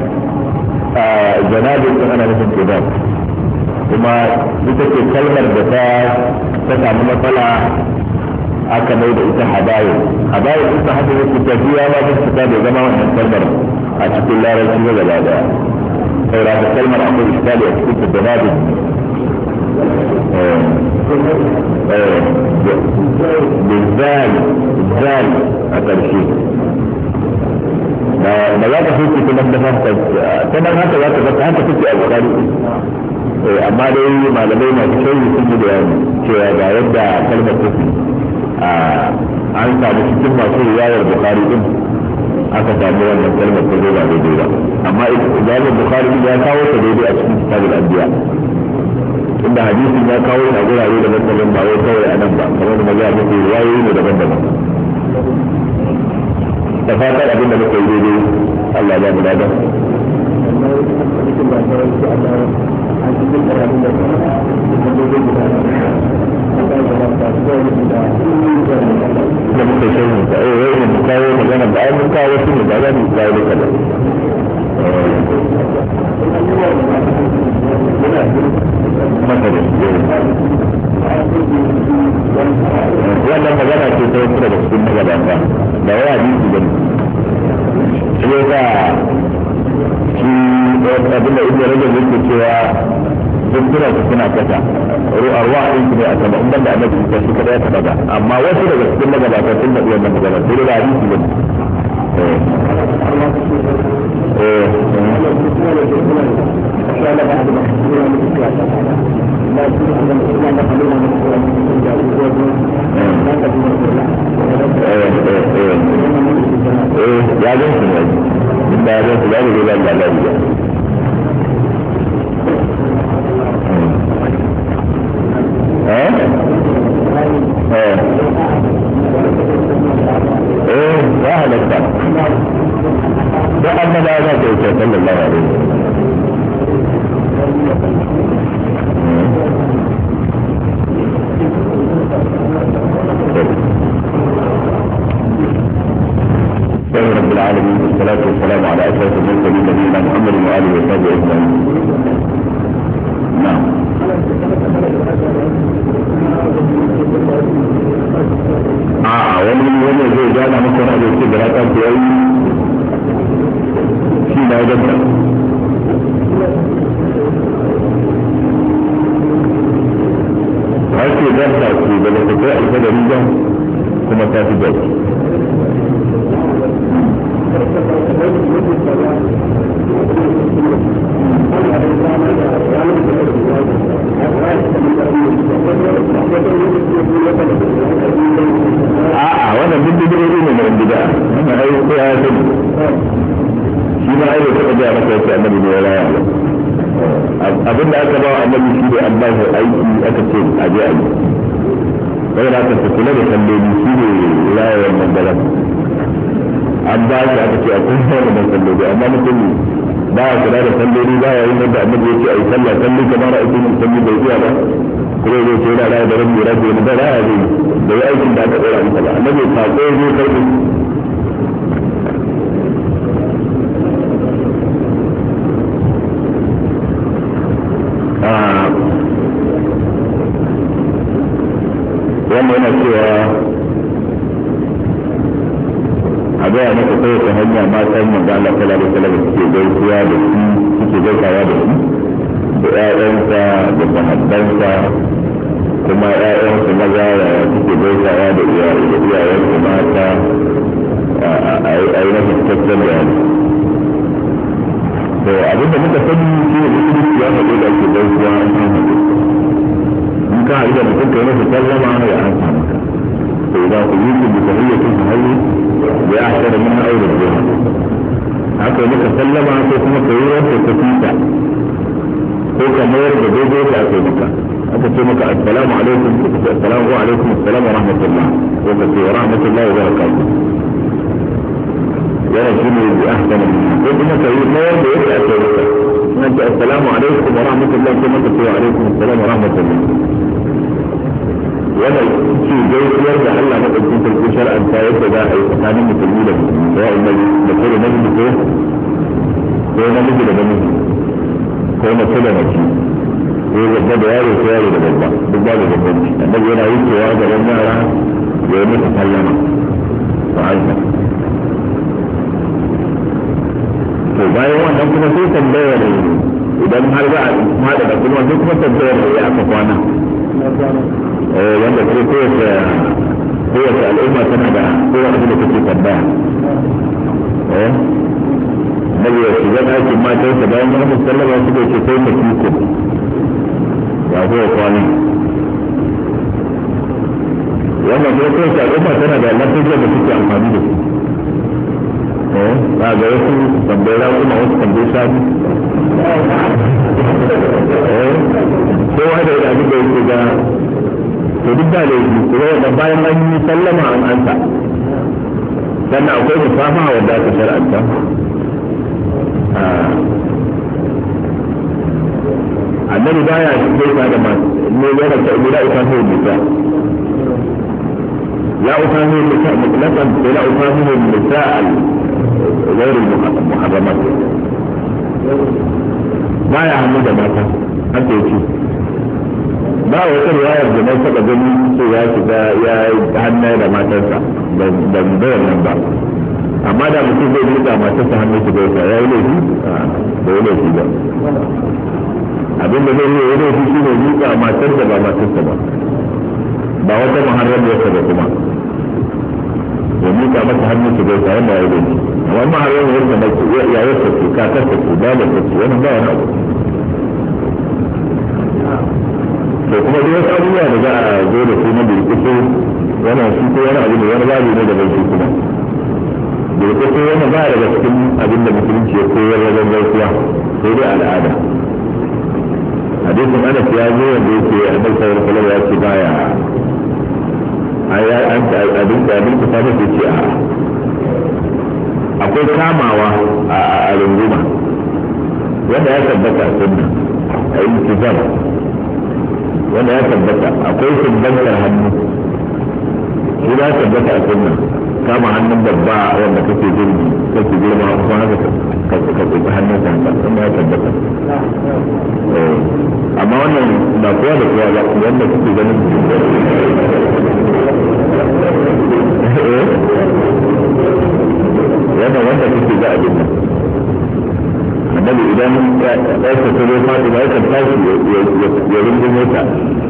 B: جنابه انا مثل كتاب kuma ita ce kalmar da ta samu matsala aka mai da ita hadayo ita hada yake tafiya ma ta fita da zama wannan kalmar a cikin larabci ga gaba daya saboda ta kalmar akwai iskali a cikin janabi بالذال أترشي ما لا تفوت في مدى فرصة كما هذا لا تفوت هذا تفوت أبقاري أما لي ما لدينا بشيء يسمى بيان كي يبدأ كلمة تفوت عن سعب الشكل ما شيء يا البخاري aka samu wannan kalmar ta zo ba daidai ba amma idan Bukhari ya kawo ta daidai a cikin kitabul anbiya inda hadisin ya kawo ta gurare da matsalin ba wai kawai a nan ba kamar da maza muke riwayoyi ne daban-daban da fatan abin da muka yi daidai Allah ya mu dada da muka shirin ta wai ne mu kawo magana da ai mun kawo shi ne da za mu kawo duka da wannan magana ce ta wasu daga cikin magabata da waya hadisi bane shi ya sa shi abin da ibn rajab yake cewa dukkan su suna kasa arwa din su ne a sama in banda annabi ta shi kada ya taba ba amma wasu daga cikin magabata sun da wannan magana sai da hadisi bane ya gan su ne inda ya gan su ya rage ban da lafiya ya halatta da annaba ya ta yi sallallahu alaihi رب العالمين والصلاة والسلام على أشرف المرسلين نبينا محمد وآله وصحبه أجمعين. نعم. wani zai gana maka wani abin cikin da rata ku yayi shi na gaba har ce ganta ku da lokacin alfa da riga kuma ta fi gaba a'a wannan bindigogi ne mai bid'a wannan ai ko ya sani shi ma ai da ga maka yace annabi ne ya raya abin da aka ba wa annabi shi ne Allah ya aiki aka ce a je a yi sai da aka kula da salloli shi ne rayuwar mandalan an ba shi aka ce a kun fara da salloli amma mutum ba ya kula da salloli ba ya yi da annabi ya ce a yi sallah salli kamar a aikin salli bai iya ba kuma zai ce yana raya da rabbi rabbi da raya ne da ya aikin da aka tsora masa ba annabi sako ya zo kai wannan yana cewa a gaya maka kai ta hanya matan manzo Allah sallallahu alaihi wasallam suke gaisuwa da shi suke gaisawa da shi da ƴaƴansa da sahabbansa kuma ƴaƴansu maza suke gaisawa da iyayensu mata a yi masa cikakken bayani to abinda muka sani shi ne musulunci ya faɗi da ake gaisuwa an san haɗu in ka haɗu da mutum kai masa sallama ya an sa maka to idan ku yi ku bisa hanyar hayi ya ahsar min aure jiha haka yi maka sallama ko kuma ka yi wanda ka fita ko ka mayar da daidai ka aka yi maka aka ce maka assalamu alaikum ko ka ce assalamu alaikum assalam wa rahmatullah ko ka ce wa rahmatullah wa barakatuh yana shi ne bi ahsar min ko kuma ka yi mayar da yake aka yi maka na ce assalamu alaikum wa rahmatullah ko maka ce wa alaikum assalam wa rahmatullah wanda ke gaisuwar da Allah na ɗaukin sarki shar'anta yadda za a yi tsakanin musulmi da musulmi da wa'in da ko da namiji ko namiji da namiji ko mace da mace ko babba da yaro ko yaro da babba duk ba da babbanci annabi yana wucewa da ran yara ya yi musu sallama to aisha to bayan wannan kuma sai tambayar idan har za a haɗa da kuma sai kuma tambayar ya aka kwana wanda ko kowace al'umma tana da kowa abin da kake tambaya nabi ya shiga ɗakin matarsa bayan ya musu sallama su da ke kai mafikun ya kowa kwani wannan ko kowace al'umma tana da lafiyar da suke amfani da su ba ga wasu tambayar kuma wasu tambayar shanu kowa da abin da yake ga to duk da laifi kuma da bayan an yi sallama an ansa sannan akwai musafa wanda aka shar'anta annabi baya gaisa da masu ne yana ta ila usafi nisa la usafi nisa mutlaqan wa la usafi nisa غير المحرمات baya hannu da mata haka yake ba wata riwayar da na taɓa gani ce ya shiga ya yi hannu da matarsa da bayan nan ba amma da mutum zai rika matarsa hannu su gaisa ya yi laifi da yi laifi ba abin da zai yi laifi shi ne rika matar da ba matarsa ba wata muharramiyarsa da kuma ya mika mata hannu su gaisa wanda ya yi laifi amma muharramiyarsa da ya yi sa ce kakarsa ce ba da ta ce wani ba wani abu to kuma duk wasu abubuwa da za a zo da su na birkiso wannan shi ko wani abu ne wani babu ne da bai shi kuma birkiso wani ba daga cikin abin da musulunci ya koyar wajen gaisuwa sai dai al'ada hadisin Anas ya zo wanda yake annabi sallallahu alaihi wasallam ya ce baya abin da abin kusa da ce a akwai kamawa a runguma wanda ya tabbata a sunna a iltizam wanda ya tabbata akwai sumbantar hannu shi ya tabbata a sunna kama hannun babba wanda kake girma kuma haka ka tsoki hannun sa haka kuma ya tabbata amma wannan ba kowa da kowa ba wanda kuke ganin wanda kuke ga abin nan annabi idan ya ɗauka ta zai faɗi ba yakan tashi ya rinjin mota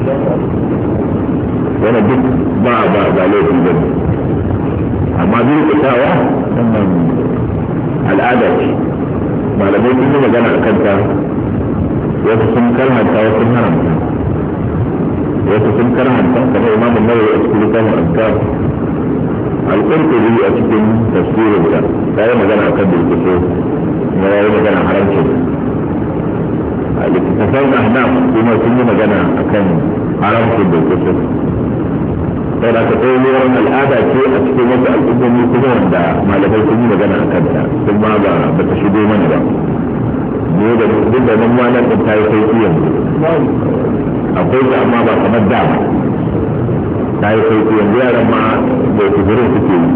B: wani duk ba laifi ba amma biyu ƙasawa wannan al'ada ce malamai sun yi magana a kanta wasu sun karhanta wasu sun haramta wasu sun karhanta kamar imamun nawawi a cikin littafin azkar al-qurtubi a cikin tafsirinsa ya yi magana a kan bilkiso kuma ya yi magana haramcin a littattafan ahnaf kuma sun yi magana a kan haramcin bilkiso sai da ka tsohuwar al'ada ce a cikin wasu al'ummomi kuma wanda malamai sun yi magana a kanta sun ma ba ta shigo mana ba ne da duk da nan wannan din ta yi sauki yanzu akwai ta amma ba kamar da ba ta yi sauki yanzu yaran ma da kufurin suke yi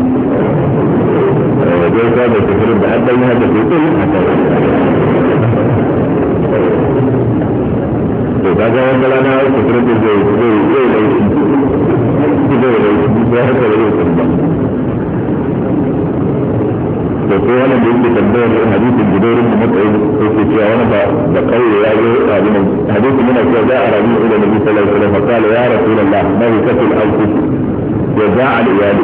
B: zai sa da kufurin da an ɗanyi haka sai tsaye a kai to ka ga wanda rana kufurin da zai ya haka da yau ba da ko wani da yake tambayar hadisin gidorin da matsayin ko ke cewa wani da kauye ya zo abin hadisin yana cewa za a rabu ila nabi sallallahu alaihi wasallam qala ya rasulullah ma yakatul anfus wa za'a al-iyali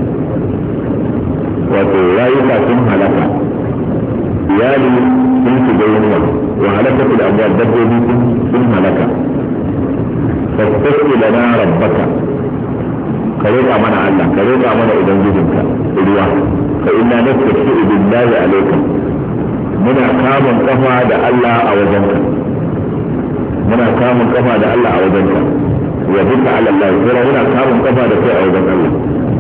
B: wato rayuka sun halaka iyali sun shiga yunwa wa halakatul amwal dabbobi sun halaka fastasqi lana rabbaka ka roƙa mana Allah ka roƙa mana ubangijinka ruwa fa inna nastashfi'u billahi alayka muna kamun kafa da Allah a wajenka muna kamun kafa da Allah a wajenka wa bika ala Allah sai muna kamun kafa da kai a wajen Allah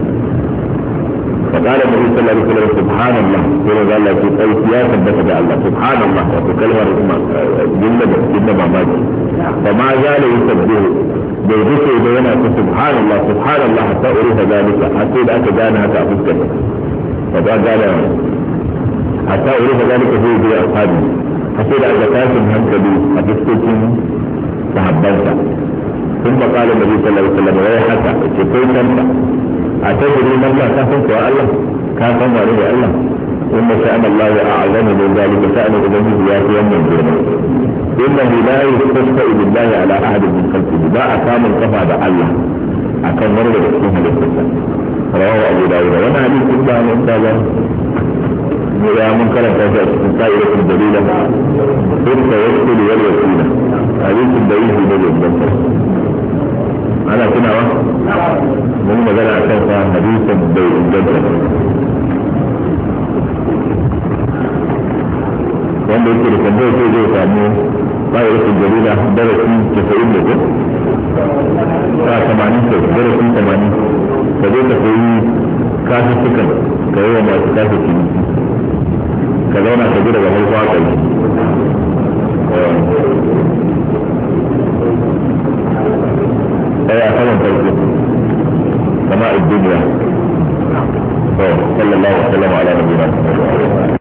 B: فقال النبي صلى الله عليه وسلم سبحان الله سورة الله في قيس يا ثبت الله سبحان الله وكلمة جملة مامات فما زال يسبه بيجيسي بينا سبحان الله سبحان الله حتى أريد ذلك حتى إذا أتجانا تأفزك فقال حتى أريد ذلك هو بي أصحابي حتى إذا أتكاسم هنكبي أفزكم تحبنك ثم قال النبي صلى الله عليه وسلم ويحك كيف أنت أتدري من الله كافنك يا الله كافن ولي الله إن شأن الله أعظم من ذلك شأن إليه ياتي يوم الجنة إنه لا يستشفى بالله على أحد من خلقه لا أقام القفا الله أكون مرة بسيطة للقصة رواه أبو داود وانا حديث الله عن إنسان يا منكر تجد سائرة الدليلة إنت يسكن والوسيلة حديث الدليل في دليل الجنة أنا كنا من مجال عشان حديثا بالجنة wanda yake da tambayar sai zai samu bayan jarida darasi 90 ta 80 darasi 80 ka zo ka koyi kasusukan ka yi wa masu kasuki ka zauna ka ji daga farko a kai ɗaya a saman farko kama a duniya sallallahu alaihi wa sallam ala nabiyina